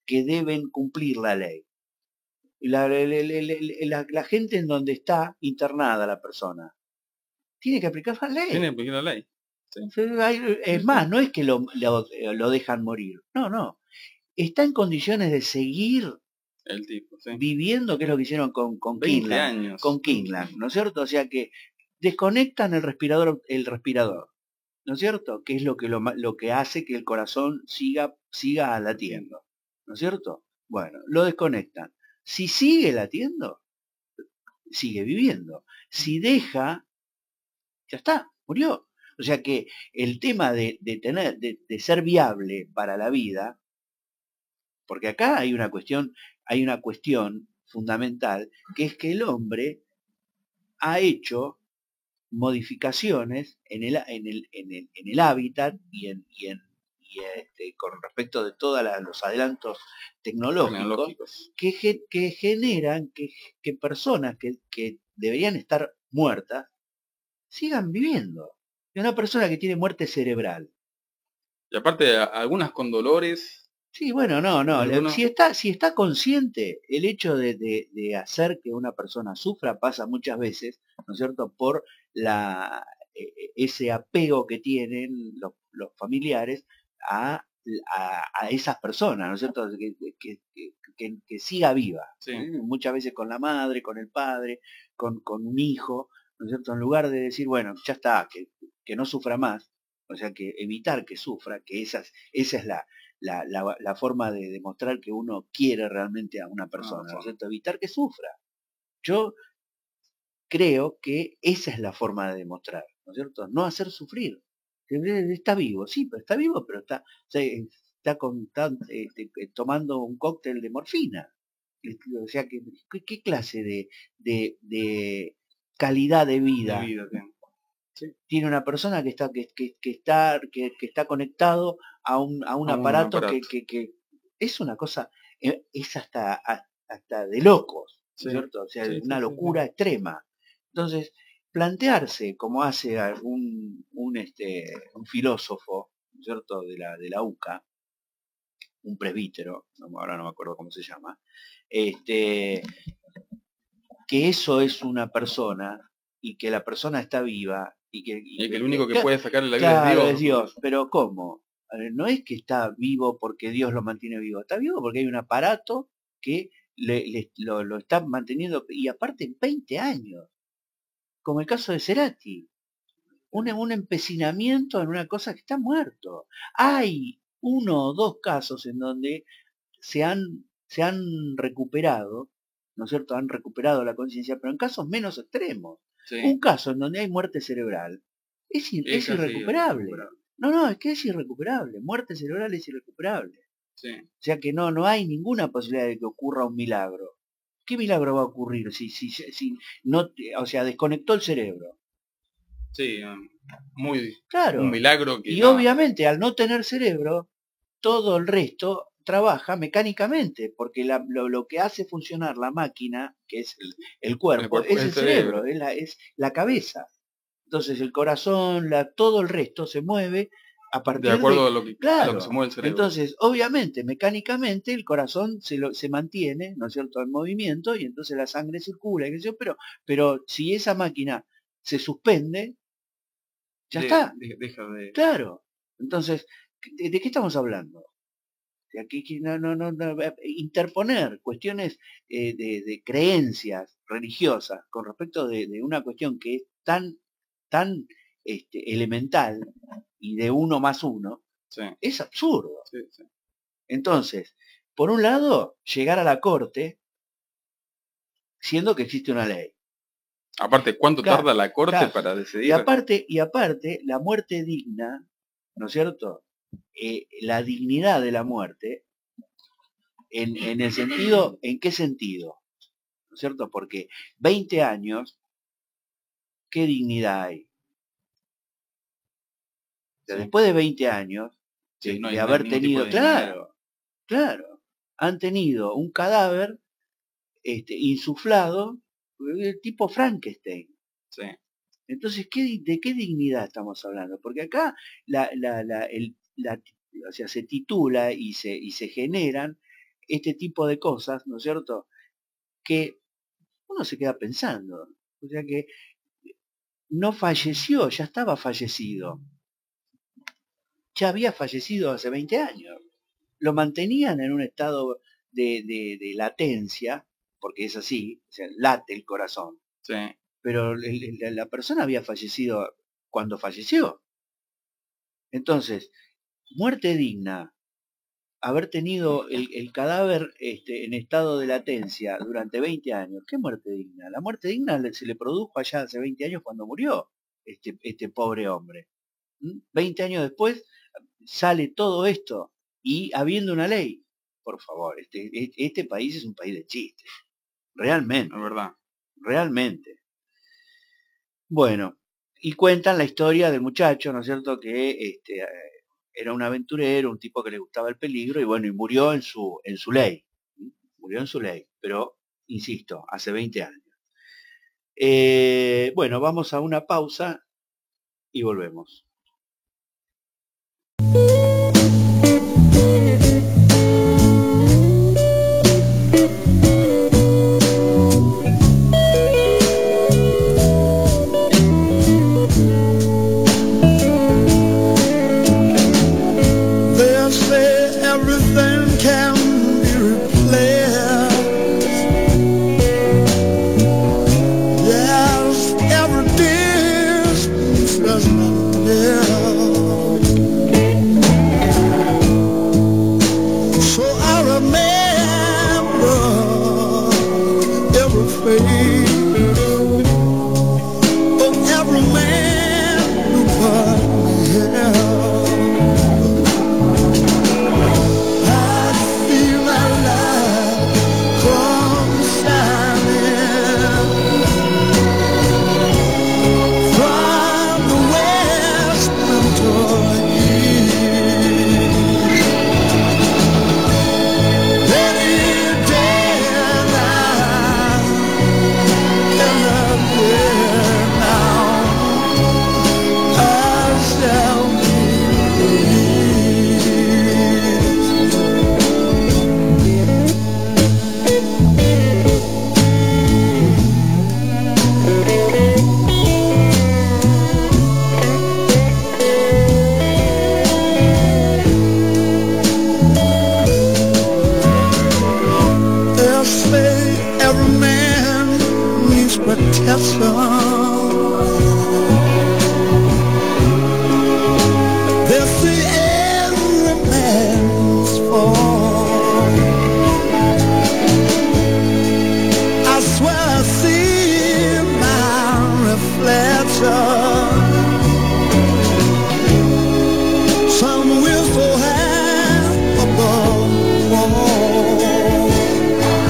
que deben cumplir la ley. La, la, la, la, la gente en donde está internada la persona tiene que aplicar la ley. Tiene que aplicar la ley. Sí. Es más, no es que lo, lo, lo dejan morir. No, no. Está en condiciones de seguir el tipo, sí. viviendo, que es lo que hicieron con, con Kingland. años. Con Kingland, ¿no es cierto? O sea que desconectan el respirador, el respirador, ¿no es cierto? Que es lo que, lo, lo que hace que el corazón siga, siga latiendo, ¿no es cierto? Bueno, lo desconectan. Si sigue latiendo, sigue viviendo. Si deja, ya está, murió. O sea que el tema de, de tener, de, de ser viable para la vida, porque acá hay una cuestión, hay una cuestión fundamental, que es que el hombre ha hecho modificaciones en el, en el, en el, en el hábitat y, en, y, en, y este, con respecto de todos los adelantos tecnológicos, tecnológicos. Que, que generan que, que personas que, que deberían estar muertas sigan viviendo. Y una persona que tiene muerte cerebral. Y aparte, algunas con dolores. Sí, bueno, no, no. ¿Alguno? Si está, si está consciente, el hecho de, de, de hacer que una persona sufra pasa muchas veces, ¿no es cierto?, por la, eh, ese apego que tienen los, los familiares a, a, a esas personas, ¿no es cierto?, que, que, que, que, que siga viva. Sí. ¿eh? Muchas veces con la madre, con el padre, con, con un hijo, ¿no es cierto?, en lugar de decir, bueno, ya está, que, que no sufra más, o sea, que evitar que sufra, que esas, esa es la... La, la, la forma de demostrar que uno quiere realmente a una persona, ¿no es cierto? Evitar que sufra. Yo creo que esa es la forma de demostrar, ¿no es cierto? No hacer sufrir. Está vivo, sí, pero está vivo, pero está, está, con, está este, tomando un cóctel de morfina. O sea, ¿qué, qué clase de, de, de calidad de vida, de vida sí. tiene una persona que está, que, que, que está, que, que está conectado a un, a un, a aparato, un aparato. Que, que, que es una cosa, es hasta, hasta de locos, ¿no es cierto? O sea, sí, una sí, locura sí, extrema. Entonces, plantearse, como hace un, un, este, un filósofo, ¿no es cierto?, de la, de la U C A, un presbítero, ahora no me acuerdo cómo se llama, este, que eso es una persona y que la persona está viva y que, y y que el único que, que puede sacarle la vida claro, es Dios. es Dios. Pero ¿cómo? No es que está vivo porque Dios lo mantiene vivo, está vivo porque hay un aparato que le, le, lo, lo está manteniendo, y aparte en veinte años, como el caso de Cerati, un, un empecinamiento en una cosa que está muerto. Hay uno o dos casos en donde se han, se han recuperado, ¿no es cierto?, han recuperado la conciencia, pero en casos menos extremos. Sí. Un caso en donde hay muerte cerebral es, es, es irrecuperable. irrecuperable. No, no, es que es irrecuperable. Muerte cerebral es irrecuperable. Sí. O sea que no, no hay ninguna posibilidad de que ocurra un milagro. ¿Qué milagro va a ocurrir si, si, si no, o sea, desconectó el cerebro? Sí, muy claro. Un milagro que y no. Obviamente al no tener cerebro, todo el resto trabaja mecánicamente, porque la, lo, lo que hace funcionar la máquina, que es el, el, cuerpo, el cuerpo, es el, el cerebro, cerebro. Es, la, es la cabeza. Entonces el corazón, la, todo el resto se mueve a partir de acuerdo de, a, lo que, claro, a lo que se mueve el cerebro. Entonces, obviamente, mecánicamente el corazón se, lo, se mantiene, ¿no es cierto?, en movimiento, y entonces la sangre circula, y qué sé yo, pero, pero si esa máquina se suspende, ya de, está. De, deja de... Claro. Entonces, ¿de, de qué estamos hablando? De aquí, no, no, no, no, interponer cuestiones eh, de, de creencias religiosas con respecto de, de una cuestión que es tan, tan este, elemental y de uno más uno, sí. es absurdo. Sí, sí. Entonces, por un lado, llegar a la corte siendo que existe una ley. Aparte, ¿cuánto claro, tarda la corte claro. para decidir? Y aparte, y aparte, la muerte digna, ¿no es cierto?, Eh, la dignidad de la muerte, en, en el sentido, ¿en qué sentido? ¿No es cierto? Porque veinte años, ¿qué dignidad hay? O sea, sí. Después de veinte años, sí, de, no hay, de haber no tenido, de claro, claro, han tenido un cadáver este, insuflado, tipo Frankenstein. Sí. Entonces, ¿qué, ¿de qué dignidad estamos hablando? Porque acá la, la, la, el, la, o sea, se titula y se, y se generan este tipo de cosas, ¿no es cierto?, que uno se queda pensando. O sea que no falleció, ya estaba fallecido. Ya había fallecido hace veinte años. Lo mantenían en un estado de, de, de latencia, porque es así, o sea, late el corazón. Sí. Pero el, el, la persona había fallecido cuando falleció. Entonces, muerte digna, haber tenido el, el cadáver este, en estado de latencia durante veinte años, ¿qué muerte digna? La muerte digna se le produjo allá hace veinte años cuando murió este, este pobre hombre. ¿Mm? veinte años después sale todo esto y habiendo una ley. Por favor, este, este país es un país de chistes. Realmente. Es verdad. Realmente. Bueno, y cuentan la historia del muchacho, ¿no es cierto?, que este, era un aventurero, un tipo que le gustaba el peligro, y bueno, y murió en su, en su ley. Murió en su ley, pero, insisto, hace veinte años. Eh, bueno, vamos a una pausa y volvemos.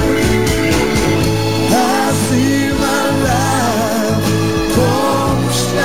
I see my life come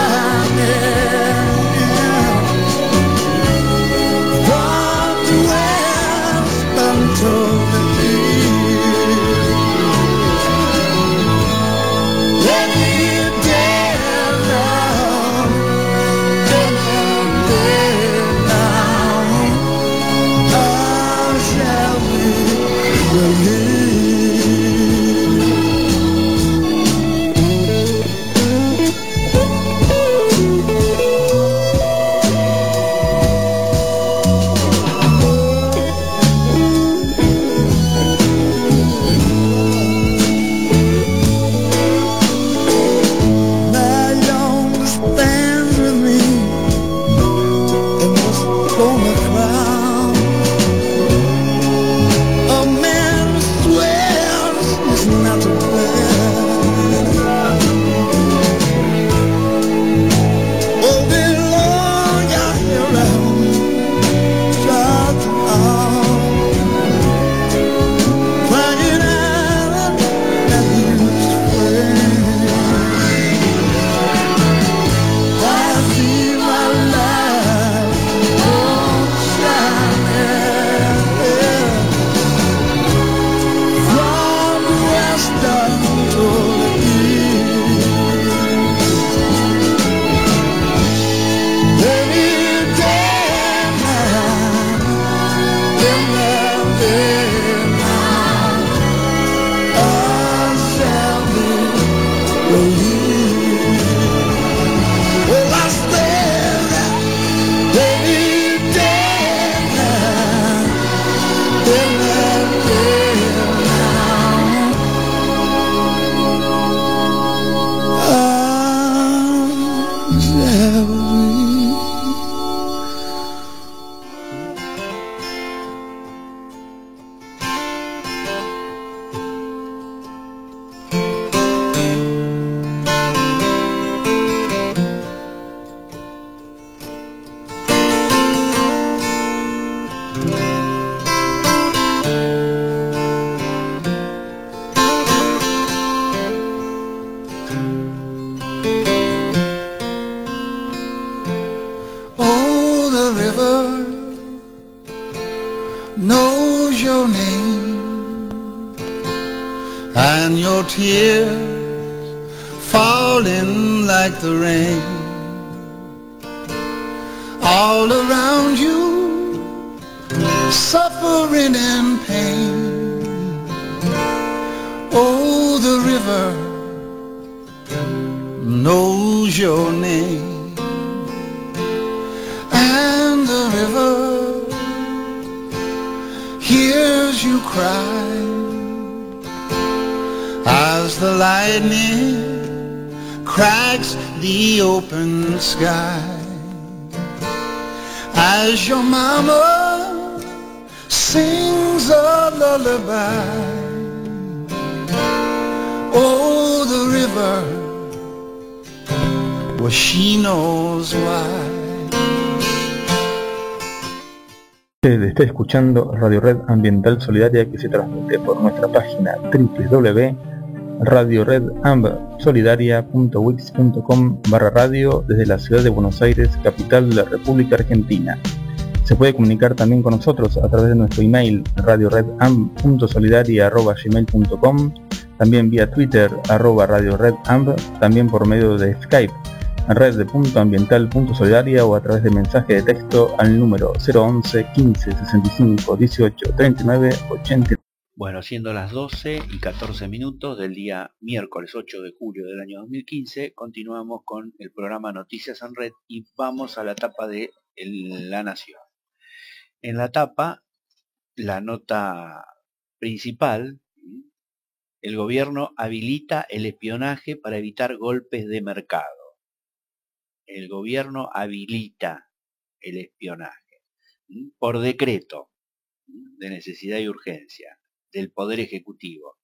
Oh, the river knows your name, and your tears falling like the rain. All around you, suffering and pain. Oh, the river knows your name, and the river hears you cry as the lightning cracks the open sky. As your mama sings a lullaby. Oh, the river, well, she knows why. Usted está escuchando Radio Red Ambiental Solidaria, que se transmite por nuestra página doble u doble u doble u punto radio red amb solidaria punto wix punto com barra radio desde la ciudad de Buenos Aires, capital de la República Argentina. Se puede comunicar también con nosotros a través de nuestro email radio red amb punto solidaria arroba gmail punto com, también vía Twitter arroba radio red amb, también por medio de Skype red punto ambiental punto solidaria o a través de mensaje de texto al número cero once quince sesenta y cinco dieciocho treinta y nueve ochenta y nueve. Bueno, siendo las doce y catorce minutos del día miércoles ocho de julio del año dos mil quince, continuamos con el programa Noticias en Red y vamos a la tapa de el, La Nación. En la tapa, la nota principal, el gobierno habilita el espionaje para evitar golpes de mercado. El gobierno habilita el espionaje por decreto de necesidad y urgencia del Poder Ejecutivo.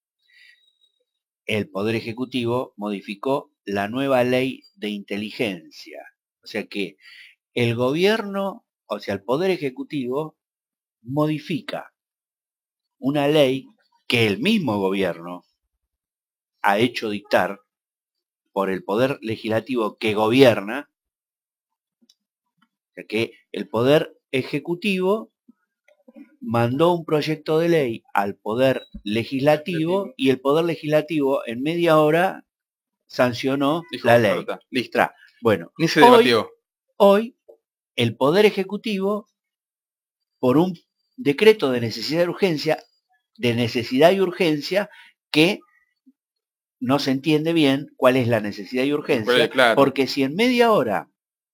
El Poder Ejecutivo modificó la nueva ley de inteligencia. O sea que el gobierno, o sea, el Poder Ejecutivo modifica una ley que el mismo gobierno ha hecho dictar por el Poder Legislativo que gobierna. O sea que el Poder Ejecutivo mandó un proyecto de ley al Poder Legislativo y el Poder Legislativo en media hora sancionó Dijo, la ley. Listo. Bueno, Ni se hoy, debatió. Hoy el Poder Ejecutivo, por un decreto de necesidad y urgencia, de necesidad y urgencia, que no se entiende bien cuál es la necesidad y urgencia, Pero, claro, porque si en media hora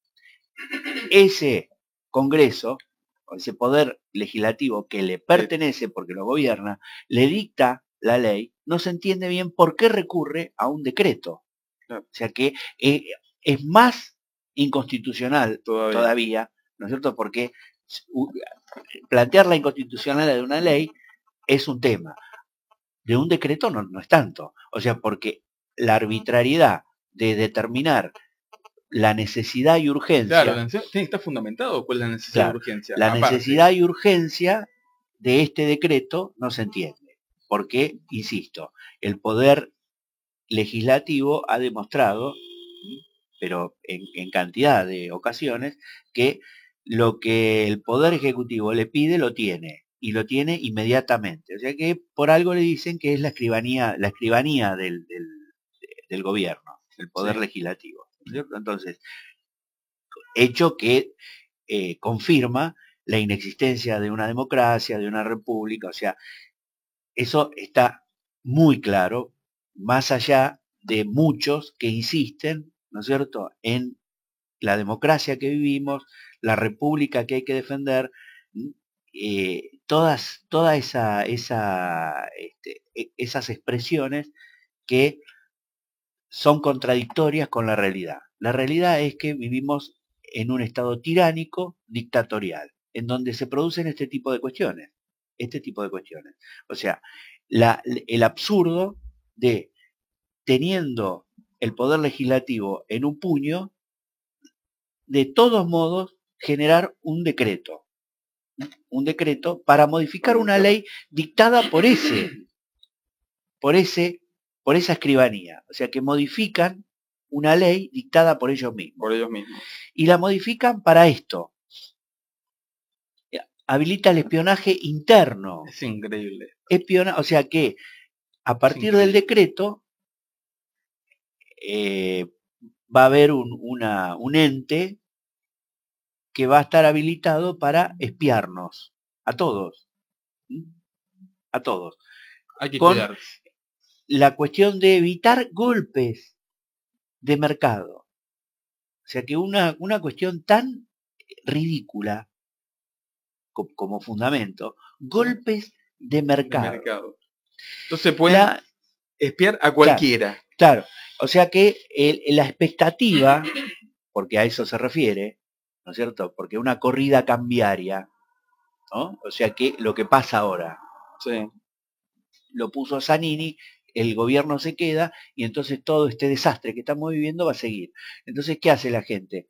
ese Congreso, o ese Poder Legislativo que le pertenece porque lo gobierna, le dicta la ley, no se entiende bien por qué recurre a un decreto. Claro. O sea que eh, es más inconstitucional todavía. todavía, ¿no es cierto? Porque uh, plantear la inconstitucionalidad de una ley es un tema. De un decreto no, no es tanto. O sea, porque la arbitrariedad de determinar la necesidad y urgencia. Claro, tiene que estar fundamentado cuál es la necesidad claro, y urgencia. La Aparte. necesidad y urgencia de este decreto no se entiende. Porque, insisto, el Poder Legislativo ha demostrado, pero en, en cantidad de ocasiones, que lo que el Poder Ejecutivo le pide lo tiene. Y lo tiene inmediatamente. O sea que por algo le dicen que es la escribanía, la escribanía del, del, del gobierno, del Poder sí. Legislativo. ¿Cierto? Entonces, hecho que eh, confirma la inexistencia de una democracia, de una república, o sea, eso está muy claro, más allá de muchos que insisten, ¿no es cierto?, en la democracia que vivimos, la república que hay que defender, eh, todas, toda esa, esa, este, esas expresiones que son contradictorias con la realidad. La realidad es que vivimos en un estado tiránico, dictatorial, en donde se producen este tipo de cuestiones, este tipo de cuestiones. O sea, la, el absurdo de, teniendo el Poder Legislativo en un puño, de todos modos generar un decreto, un decreto para modificar una ley dictada por ese, por ese por esa escribanía. O sea que modifican una ley dictada por ellos mismos. Por ellos mismos. Y la modifican para esto. Habilita el espionaje interno. Es increíble. Espiona, o sea que a partir del decreto eh, va a haber un, una, un ente que va a estar habilitado para espiarnos. A todos. A todos. Hay que Con cuidarse. la cuestión de evitar golpes de mercado. O sea que una, una cuestión tan ridícula como, como fundamento, golpes de mercado. De mercado. Entonces pueden la, espiar a cualquiera. Claro, claro. O sea que el, la expectativa, porque a eso se refiere, ¿no es cierto? Porque una corrida cambiaria, ¿no? O sea que lo que pasa ahora, sí. Lo puso Zanini, el gobierno se queda y entonces todo este desastre que estamos viviendo va a seguir. Entonces, ¿qué hace la gente?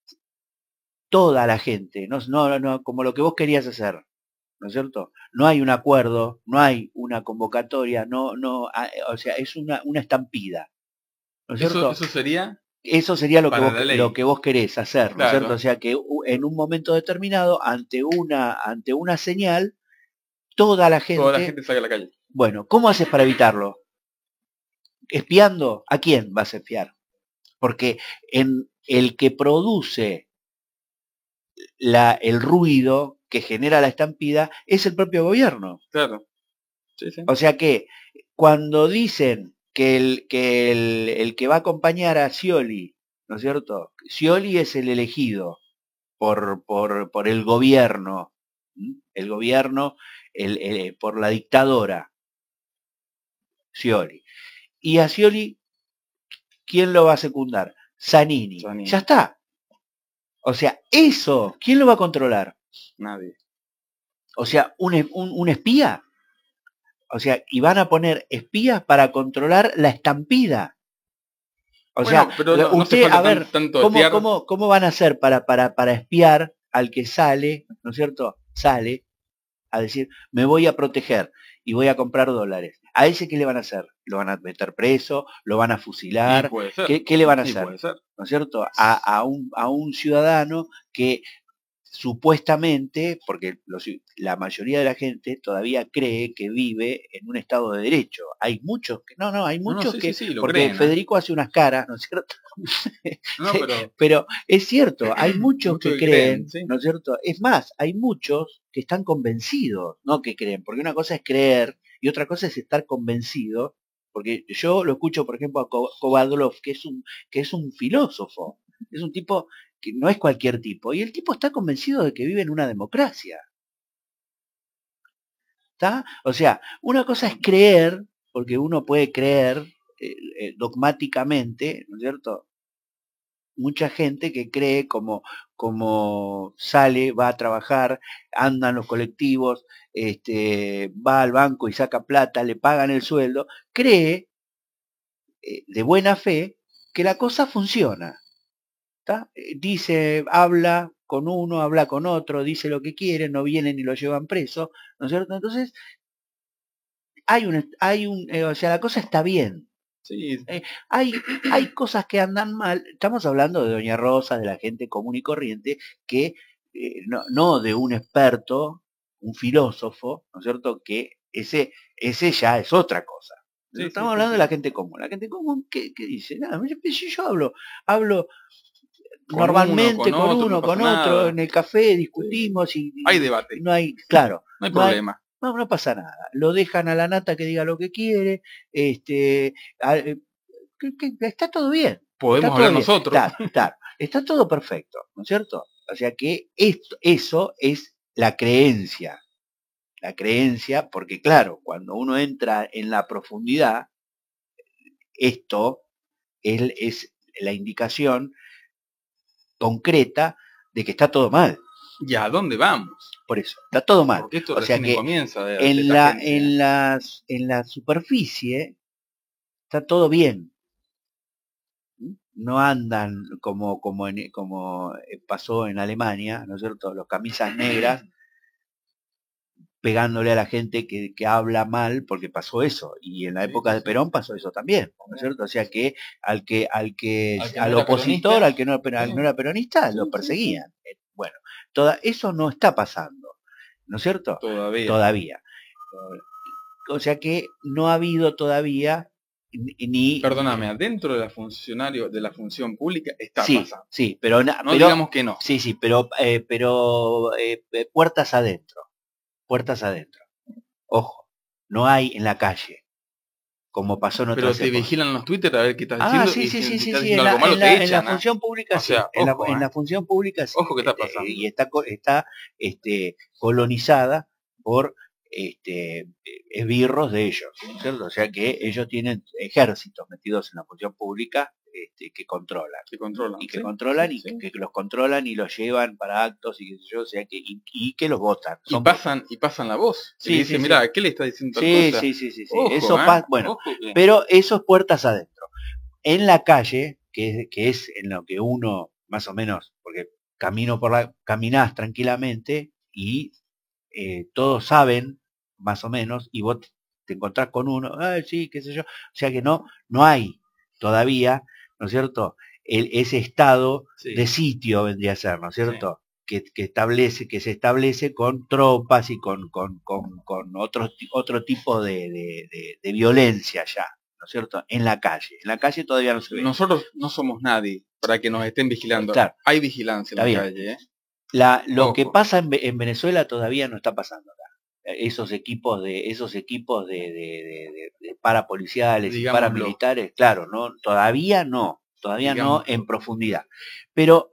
Toda la gente, no, no, no, como lo que vos querías hacer, ¿no es cierto? No hay un acuerdo, no hay una convocatoria, no, no, o sea, es una, una estampida, ¿no es cierto? Eso, eso sería... Eso sería lo que, vos, lo que vos querés hacer, ¿no es cierto? Claro. O sea que en un momento determinado, ante una, ante una señal, toda la gente... Toda la gente sale a la calle. Bueno, ¿cómo haces para evitarlo? ¿Espiando? ¿A quién vas a espiar? Porque en el que produce la, el ruido que genera la estampida es el propio gobierno. Claro. Sí, sí. O sea que cuando dicen que el que, el, el que va a acompañar a Scioli, ¿no es cierto? Scioli es el elegido por, por, por el gobierno, ¿sí? El gobierno el, el, por la dictadora, Scioli. Y a Scioli, ¿quién lo va a secundar? Zanini. Zanini. Ya está. O sea, eso, ¿quién lo va a controlar? Nadie. O sea, ¿un, un, un espía? O sea, y van a poner espías para controlar la estampida. O bueno, sea, pero no, usted, no a ver, tan, ¿cómo, ¿cómo, ¿cómo van a hacer para, para, para espiar al que sale, ¿no es cierto? Sale a decir, me voy a proteger y voy a comprar dólares. ¿A ese qué le van a hacer? ¿Lo van a meter preso? ¿Lo van a fusilar? ¿Qué, ¿Qué le van a hacer? ¿No es cierto? A, a, un, a un ciudadano que supuestamente, porque los, la mayoría de la gente todavía cree que vive en un estado de derecho. Hay muchos que, no, no, hay muchos no, no, sí, que, sí, sí, porque creen, Federico ¿eh? Hace unas caras, ¿no es cierto? No, pero, pero es cierto, hay muchos mucho que, que creen, creen ¿sí? ¿no es cierto? Es más, hay muchos que están convencidos, no que creen, porque una cosa es creer y otra cosa es estar convencido, porque yo lo escucho, por ejemplo, a Kovadlov, que es un, que es un filósofo, es un tipo que no es cualquier tipo, y el tipo está convencido de que vive en una democracia. ¿Está? O sea, una cosa es creer, porque uno puede creer eh, eh, dogmáticamente, ¿no es cierto? Mucha gente que cree como, como sale, va a trabajar, anda en los colectivos, este, va al banco y saca plata, le pagan el sueldo, cree eh, de buena fe que la cosa funciona. ¿Tá? Dice, habla con uno, habla con otro, dice lo que quiere, no vienen y lo llevan preso, ¿no es cierto? Entonces, hay un, hay un, eh, o sea, la cosa está bien. Sí. Eh, hay, hay cosas que andan mal. Estamos hablando de Doña Rosa, de la gente común y corriente, que eh, no, no de un experto, un filósofo, ¿no es cierto? Que ese, ese ya es otra cosa. Sí, estamos sí, hablando sí, de la gente común. La gente común, ¿qué, qué dice? Nada, si yo hablo, hablo con normalmente uno, con, con otro, uno, no con otro, nada. En el café discutimos sí. y, hay debate. Y no hay, claro, no hay no problema. Hay, no, no pasa nada. Lo dejan a la nata que diga lo que quiere, este, a, que, que, está todo bien. Podemos está hablar todo bien. nosotros. Está, está, está todo perfecto, ¿no es cierto? O sea que esto, eso es la creencia. La creencia, porque claro, cuando uno entra en la profundidad, esto es, es la indicación concreta de que está todo mal. ¿Y a dónde vamos? Por eso, está todo mal. Porque esto o sea que comienza de, en, de la, gente. en, las, en la superficie está todo bien. No andan como, como, en, como pasó en Alemania, ¿no es cierto? Los camisas negras pegándole a la gente que, que habla mal, porque pasó eso, y en la Sí, época sí, de sí. Perón pasó eso también, ¿no es cierto? O sea que al que al que Al que al no era opositor, peronista, al que no, al sí. no era peronista, Sí, lo sí, perseguían. Eh, Bueno, toda, eso no está pasando, ¿no es cierto? Todavía. Todavía. O sea que no ha habido todavía ni... ni- Perdóname, adentro de la funcionario, de la función pública está sí, pasando. sí, pero, na- No pero digamos que no. sí, sí, pero eh, pero eh, eh, puertas adentro, puertas adentro. Ojo, no hay en la calle, como pasó en Pero otras te épocas. vigilan los Twitter a ver qué estás Ah, diciendo sí, y sí, si, sí, si sí, estás sí, en diciendo la, algo malo en la, te en la echan, ¿ah? función pública O sí, sea, en la, ojo, en ¿eh? la función pública sí, Ojo que está este, pasando. y está co- está este, colonizada por este, esbirros de ellos, ¿no es cierto? O sea que ellos tienen ejércitos metidos en la función pública este, que controlan. Que controlan. Y que ¿sí? controlan Sí, y sí. que, que los controlan y los llevan para actos y qué sé yo, o sea que, y, y que los votan. Y Son pasan, votos. y pasan la voz. Y Sí, le sí, dicen, sí. mira, ¿qué le está diciendo tal Sí, cosa? sí, sí, sí, sí. Ojo, Eso ¿eh? pasa, bueno, Ojo que... pero eso es puertas adentro. En la calle, que es, que es en lo que uno, más o menos, porque camino por la, caminás tranquilamente y eh, todos saben, más o menos, y vos te encontrás con uno, ay, sí, qué sé yo, o sea que no, no hay todavía, ¿no es cierto?, El, ese estado Sí. de sitio vendría a ser, ¿no es cierto?, que, que establece, que se establece con tropas y con, con, con, con otro, otro tipo de, de, de, de violencia ya, ¿no es cierto?, en la calle. En la calle todavía no se ve. Nosotros no somos nadie para que nos estén vigilando. Claro. Hay vigilancia en Está la bien. calle, ¿eh? La, lo Ojo. que pasa en, Ve- en Venezuela todavía no está pasando acá. Esos equipos de, esos equipos de, de, de, de- de parapoliciales y Digámoslo. paramilitares, claro, no, todavía no, todavía no Digámoslo. en profundidad. Pero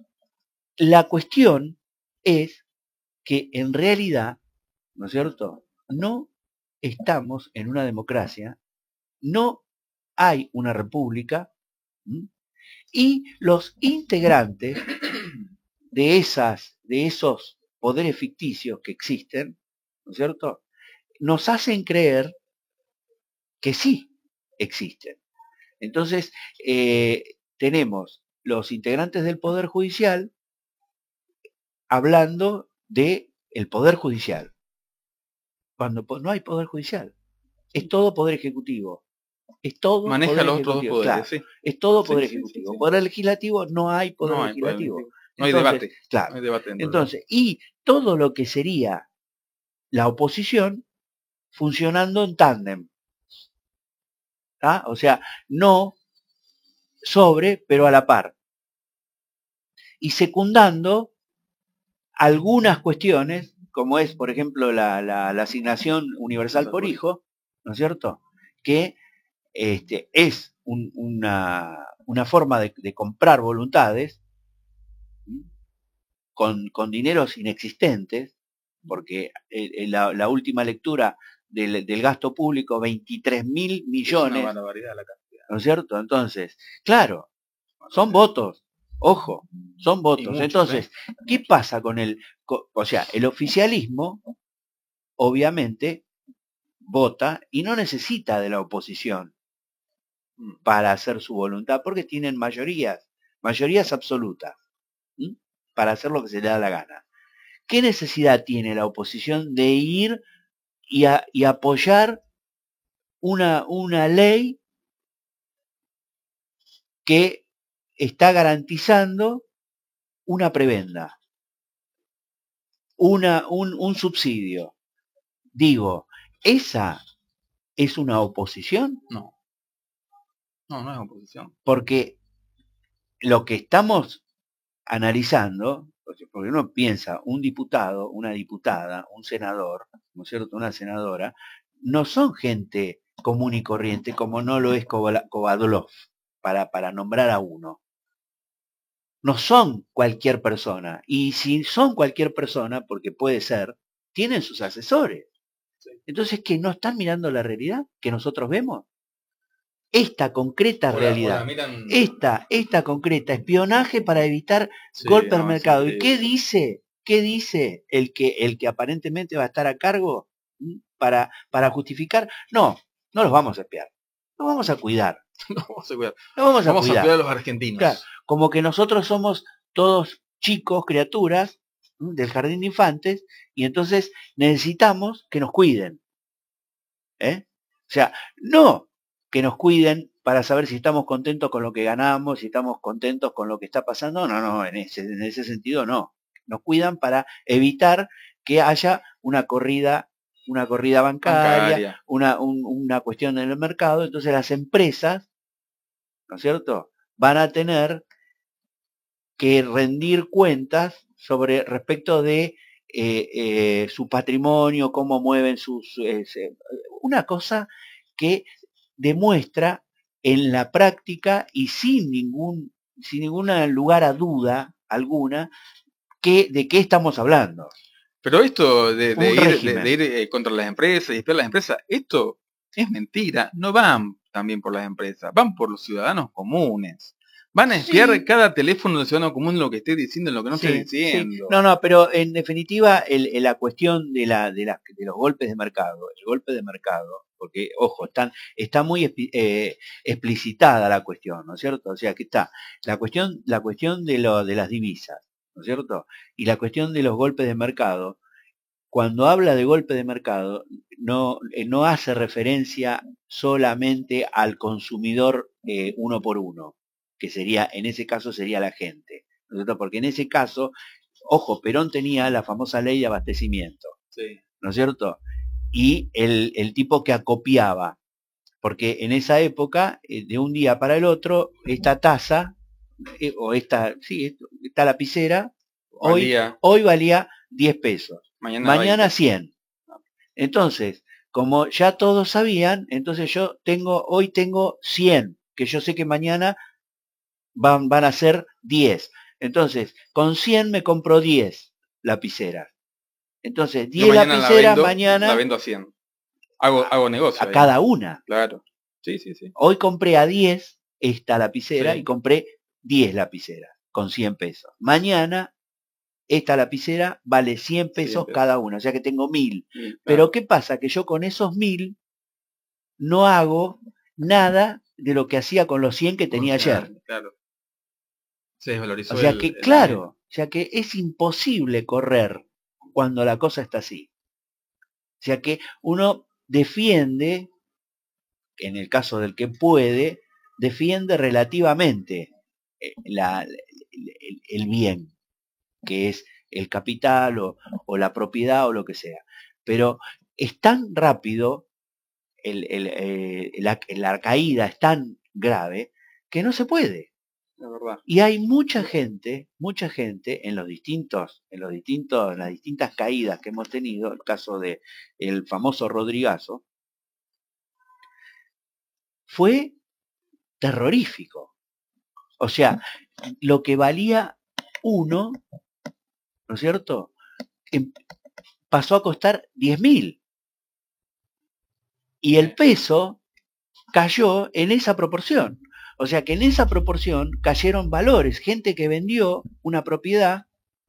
la cuestión es que en realidad, ¿no es cierto?, no estamos en una democracia, no hay una república, ¿m? Y los integrantes de esas, de esos poderes ficticios que existen, ¿no es cierto?, nos hacen creer que sí existen. Entonces, eh, tenemos los integrantes del Poder Judicial hablando de el Poder Judicial, cuando no hay Poder Judicial, es todo Poder Ejecutivo, es todo Maneja Poder los otros dos Ejecutivo, poderes, claro, sí. es todo Sí, Poder sí, sí, Ejecutivo. sí. Poder Legislativo no hay Poder No hay poder Legislativo. legislativo. No hay Entonces, debate. claro, No hay debate dentro de- entonces, y todo lo que sería la oposición funcionando en tándem, ¿ah? O sea, no sobre, pero a la par, y secundando algunas cuestiones, como es, por ejemplo, la, la, la asignación universal por hijo, ¿no es cierto?, que este, es un, una, una forma de, de comprar voluntades con, con dineros inexistentes, porque eh, la, la última lectura del, del gasto público, veintitrés mil millones, Es una barbaridad la cantidad. ¿no es cierto? Entonces, claro, son votos, ojo, son votos. muchos, Entonces, ¿eh? ¿qué pasa con el, con, o sea, el oficialismo, obviamente, vota y no necesita de la oposición para hacer su voluntad, porque tienen mayorías, mayorías absolutas, ¿sí?, para hacer lo que se le da la gana. ¿Qué necesidad tiene la oposición de ir y, a, y apoyar una, una ley que está garantizando una prebenda, una, un, un subsidio? Digo, ¿esa es una oposición? No. No, no es oposición. Porque lo que estamos analizando, porque uno piensa, un diputado, una diputada, un senador, ¿no es cierto?, una senadora, no son gente común y corriente, como no lo es Kovadlov, para, para nombrar a uno. No son cualquier persona, y si son cualquier persona, porque puede ser, tienen sus asesores. Entonces, ¿qué, no están mirando la realidad que nosotros vemos? Esta concreta Hola, realidad, hola, miran... esta, esta concreta, espionaje para evitar Sí, golpe al no, es mercado. ¿Y increíble. qué dice? ¿Qué dice el que, el que aparentemente va a estar a cargo para, para justificar? No, no los vamos a espiar, los vamos a cuidar. No vamos a cuidar. Los vamos a Vamos cuidar. a cuidar a los argentinos. Claro, como que nosotros somos todos chicos, criaturas, ¿no? Del jardín de infantes, y entonces necesitamos que nos cuiden. ¿eh? O sea, no que nos cuiden para saber si estamos contentos con lo que ganamos, si estamos contentos con lo que está pasando, no, no, en ese, en ese sentido no. Nos cuidan para evitar que haya una corrida, una corrida bancaria, Bancaria. Una, un, una cuestión en el mercado. Entonces las empresas, ¿no es cierto?, van a tener que rendir cuentas sobre respecto de eh, eh, su patrimonio, cómo mueven sus... Eh, una cosa que demuestra en la práctica y sin ningún sin ningún lugar a duda alguna que de qué estamos hablando. Pero esto de, de Un ir, de, régimen. de ir eh, contra las empresas y espiar a las empresas, esto es mentira. No van también por las empresas, van por los ciudadanos comunes. Van a espiar Sí. cada teléfono del ciudadano común lo que esté diciendo, lo que no Sí, esté diciendo. sí. No, no, pero en definitiva el, el- la cuestión de, la, de, la, de los golpes de mercado, el golpe de mercado, porque, ojo, están, está muy espi- eh, explicitada la cuestión, ¿no es cierto? O sea, que está la cuestión, la cuestión de, lo, de las divisas, ¿no es cierto? Y la cuestión de los golpes de mercado. Cuando habla de golpe de mercado, no, eh, no hace referencia solamente al consumidor eh, uno por uno, que sería, en ese caso sería la gente, ¿no es cierto? Porque en ese caso, ojo, Perón tenía la famosa ley de abastecimiento, Sí. ¿no es cierto? Y el, el tipo que acopiaba, porque en esa época, eh, de un día para el otro, esta taza, eh, o esta, sí, esta lapicera, hoy, Valía, hoy valía diez pesos. mañana, Mañana veinte. cien. Entonces, como ya todos sabían, entonces yo tengo, hoy tengo cien, que yo sé que mañana van, van a ser diez. Entonces, con cien me compro diez lapiceras. Entonces, Yo diez mañana la lapiceras vendo, la mañana vendo a cien. Hago, a, hago negocio a ahí. cada una. Claro. Sí, sí, sí. Hoy compré a diez esta lapicera Sí. y compré diez lapiceras con cien pesos. Mañana esta lapicera vale cien pesos, cien pesos. cada una, o sea que tengo mil. Claro. Pero ¿qué pasa? Que yo con esos mil no hago nada de lo que hacía con los cien que tenía ayer. Claro. Se desvalorizó O sea el, que, el claro, dinero. o sea que es imposible correr cuando la cosa está así. O sea que uno defiende, en el caso del que puede, defiende relativamente la, el, el bien, que es el capital o, o la propiedad o lo que sea. Pero es tan rápido, el, el, eh, la, la caída es tan grave que no se puede. Es verdad. Y hay mucha gente, mucha gente en los distintos, en los distintos, en las distintas caídas que hemos tenido, el caso de el famoso Rodrigazo, fue terrorífico. O sea, lo que valía uno, ¿no es cierto?, pasó a costar diez mil. Y el peso cayó en esa proporción. O sea que en esa proporción cayeron valores. Gente que vendió una propiedad,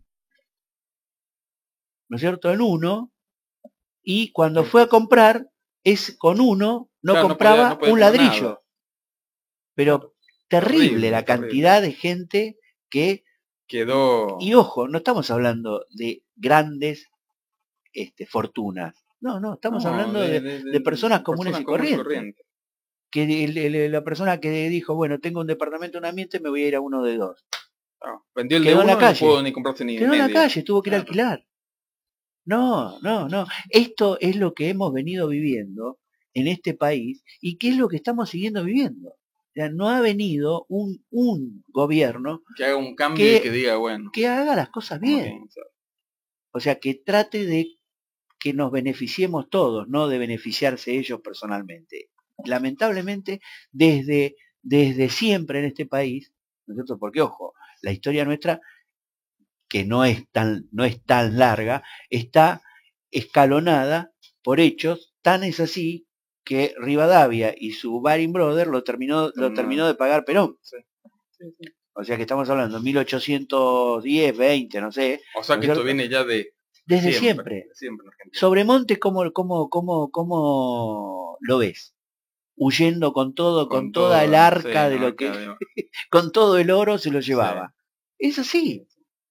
¿no es cierto?, en uno, y cuando fue a comprar, es con uno, no Claro, compraba no podía, no podía un comprar ladrillo. nada. Pero Claro. terrible Terrible, la terrible. cantidad de gente que... Quedó... Y ojo, no estamos hablando de grandes este, fortunas. No, no, estamos no, hablando de, de, de, de personas de comunes personas y comunes corrientes. corrientes. Que el, el, la persona que dijo, bueno, tengo un departamento en un ambiente, me voy a ir a uno de dos. No, vendió el Quedó de en la uno y no calle. pudo ni comprarse ni Quedó medio. en la calle, tuvo que ir a Claro. alquilar. No, no, no. Esto es lo que hemos venido viviendo en este país y que es lo que estamos siguiendo viviendo. O sea, no ha venido un, un gobierno Que haga un cambio que, y que diga, bueno, que haga las cosas como bien. que, O sea, que trate de que nos beneficiemos todos, no de beneficiarse ellos personalmente. Lamentablemente, desde, desde siempre en este país, ¿no es cierto? Porque, ojo, la historia nuestra, que no es tan, no es tan larga, está escalonada por hechos, tan es así que Rivadavia y su Baring Brother lo terminó, lo terminó de pagar Perón. Sí. Sí, sí. O sea que estamos hablando de mil ochocientos diez, veinte, no sé. O sea ¿no que es esto cierto? viene ya de Desde siempre. siempre. De siempre en Argentina. Sobremonte, ¿cómo, cómo, cómo, cómo lo ves? Huyendo con todo, con, con toda el arca sí, de lo que... con todo el oro se lo llevaba. Sí. Es así.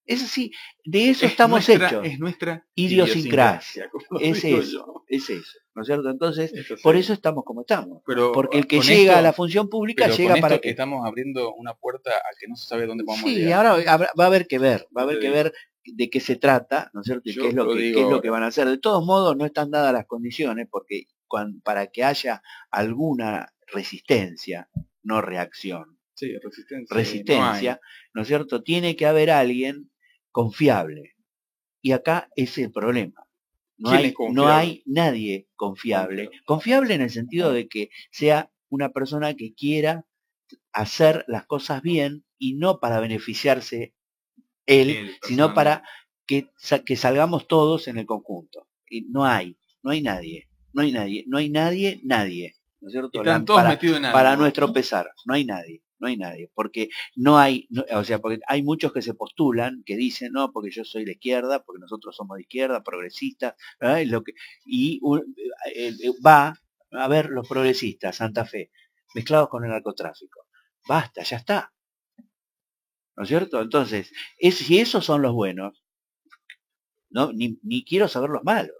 Es así, de eso Es estamos nuestra- hechos. Es nuestra Idiosincrasia. como Es digo eso, yo. es eso, ¿no es cierto? Entonces, Es así. por eso estamos como estamos. Pero, Porque el que con llega esto- a la función pública Pero llega con para esto que qué. estamos abriendo una puerta a que no se sabe dónde vamos a Sí, llegar. ahora habrá- va a haber que ver, va a Yo haber te que digo. ver de qué se trata, ¿no es cierto? Y Yo qué es lo lo que, digo qué es lo que ahora. van a hacer. De todos modos, no están dadas las condiciones, porque cuan- para que haya alguna resistencia, no reacción, Sí, resistencia. resistencia, No ¿no es cierto? Tiene que haber alguien confiable. Y acá es el problema. No ¿Quién hay, es confiable? no hay nadie confiable. Confiable. Confiable en el sentido de que sea una persona que quiera hacer las cosas bien y no para beneficiarse él, Él, sino para personalmente. que, sa- que salgamos todos en el conjunto. Y no hay, no hay nadie, no hay nadie, no hay nadie, nadie, ¿no es cierto? Y están La- todos para, metidos en algo. para nuestro pesar, no hay nadie, no hay nadie, porque no hay, no- o sea, porque hay muchos que se postulan, que dicen, no, porque yo soy de izquierda, porque nosotros somos de izquierda, progresistas, ¿verdad? Y, lo que, y un- eh, eh, va a ver los progresistas, Santa Fe, mezclados con el narcotráfico. Basta, ya está. ¿No es cierto? Entonces, es, si esos son los buenos, no, ni, ni quiero saber los malos.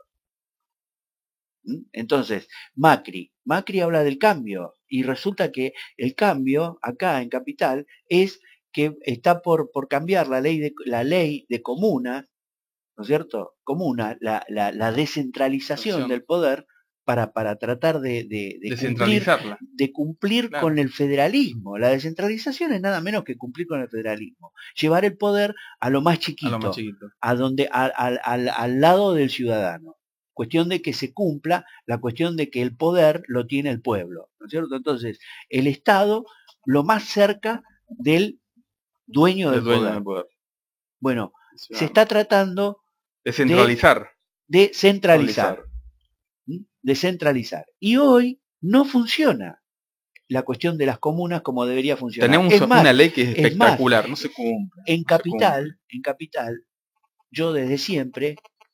¿Mm? Entonces, Macri, Macri habla del cambio y resulta que el cambio acá en Capital es que está por, por cambiar la ley de, la ley de comunas, ¿no es cierto? Comuna, la, la, la descentralización Acción. del poder para, para tratar de, de, de cumplir, Descentralizarla. de cumplir Claro. con el federalismo. La descentralización es nada menos que cumplir con el federalismo. Llevar el poder a lo más A chiquito, lo más chiquito. a donde, a- al- al- al lado del ciudadano. Cuestión de que se cumpla la cuestión de que el poder lo tiene el pueblo, ¿no es cierto? Entonces, el Estado lo más cerca del dueño El del dueño poder. del poder. Bueno, O se sea, está tratando Descentralizar. de centralizar, Centralizar. ¿m? de centralizar. Y hoy no funciona la cuestión de las comunas como debería funcionar. Tenemos Es más, una ley que es es más, espectacular, no se cumple. en no se Capital, en Capital, yo desde siempre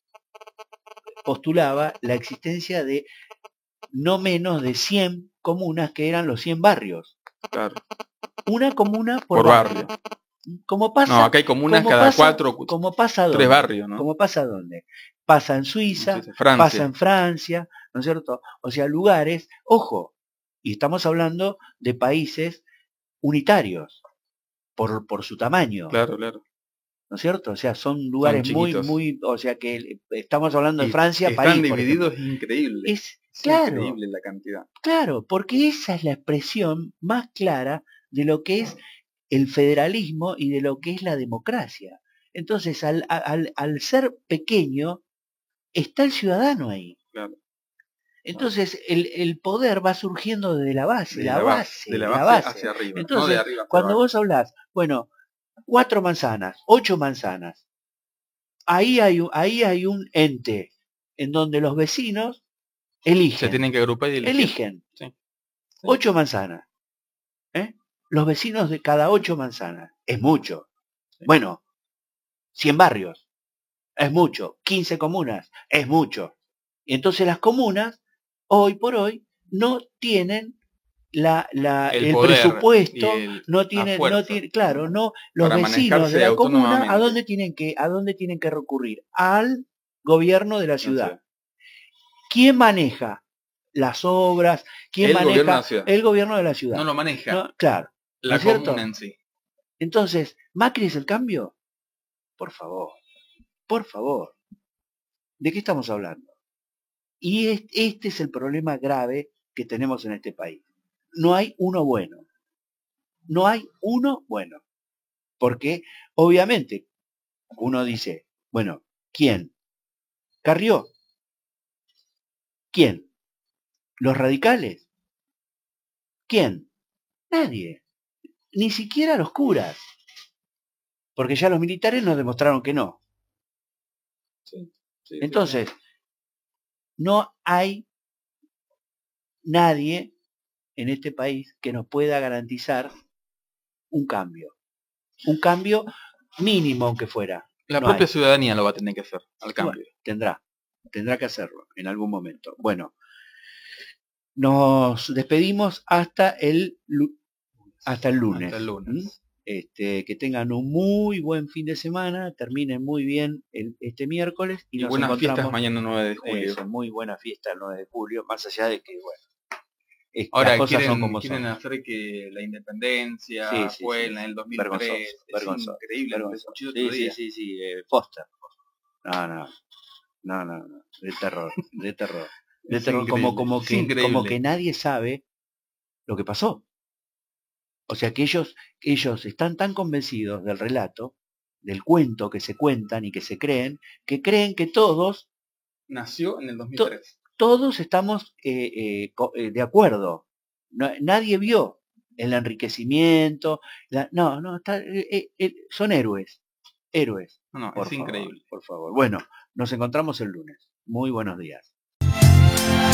postulaba la existencia de no menos de cien comunas que eran los cien barrios. cumple. Claro. Una comuna por, Por barrio. barrio. Como pasa, No, acá hay comunas como cada pasa, cuatro, como pasa tres dónde, barrios, ¿no? como pasa dónde. Pasa en Suiza, No sé, Francia. pasa en Francia, ¿no es cierto? O sea, lugares, ojo, y estamos hablando de países unitarios por, por su tamaño, Claro, claro. ¿no es cierto? O sea, son lugares muy, chiquitos. muy, o sea que estamos hablando de Y Francia, están París, por divididos, ejemplo. es increíble. Es, Es claro, increíble la cantidad. claro, porque esa es la expresión más clara de lo que es el federalismo y de lo que es la democracia. Entonces, al, al, al ser pequeño, está el ciudadano ahí. Claro. Entonces, el, el poder va surgiendo desde la base, De la, la base, de la de base, la base. hacia arriba, Entonces, no de arriba hacia cuando abajo. vos hablás, bueno, cuatro manzanas, ocho manzanas, ahí hay, un- ahí hay un ente en donde los vecinos eligen. Se tienen que agrupar y elegir. eligen. Sí. Sí. Ocho manzanas. ¿eh? Los vecinos de cada ocho manzanas. Es mucho. Sí. Bueno, cien barrios. Es mucho. quince comunas. Es mucho. Y entonces las comunas, hoy por hoy, no tienen la, la, El el, poder presupuesto, y el- no la tienen, fuerza. no tienen, claro, no, los Para vecinos manejarse de la comuna, ¿a autónomamente. dónde tienen que, a dónde tienen que recurrir? Al gobierno de la ciudad. ¿Quién maneja las obras? ¿Quién El gobierno de maneja la ciudad. el gobierno de la ciudad? No lo maneja. No, claro. ¿no la es cierto? comuna en sí. Entonces, ¿Macri es el cambio? Por favor, por favor. ¿De qué estamos hablando? Y es- este es el problema grave que tenemos en este país. No hay uno bueno. No hay uno bueno. Porque, obviamente, uno dice, bueno, ¿quién? ¿Carrió? ¿Quién? ¿Los radicales? ¿Quién? Nadie. Ni siquiera los curas. Porque ya los militares nos demostraron que no. Sí, sí, Entonces, no hay nadie en este país que nos pueda garantizar un cambio. Un cambio mínimo aunque fuera. la no propia hay. ciudadanía lo va a tener que hacer al cambio. Bueno, tendrá, tendrá que hacerlo en algún momento. Bueno, nos despedimos hasta el, lu- hasta el lunes. Hasta el lunes. ¿Mm? Este, que tengan un muy buen fin de semana, terminen muy bien el, este miércoles y, Y nos buenas encontramos fiestas mañana nueve de julio. eso, muy buena fiesta el nueve de julio, más allá de que, bueno, es- las Ahora cosas quieren, son como quieren son. hacer que la independencia Sí, sí, fue sí, en sí. el dos mil Vergonzoso, tres. Es vergonzoso, increíble, lo vergonzoso. escuché otro Sí, sí, día. sí, sí, eh, Foster. No, no, no, no, no, de terror, de terror. De Es terror, como, increíble, como es que, como increíble. que nadie sabe lo que pasó. O sea que ellos, ellos están tan convencidos del relato, del cuento que se cuentan y que se creen, que creen que todos, Nació en el dos mil to- tres. todos estamos eh, eh, co- eh, de acuerdo. No- nadie vio el enriquecimiento. la- no, no, está- eh, eh, eh, son héroes, héroes. No, no, Por es favor, increíble. por favor. Bueno, nos encontramos el lunes. Muy buenos días.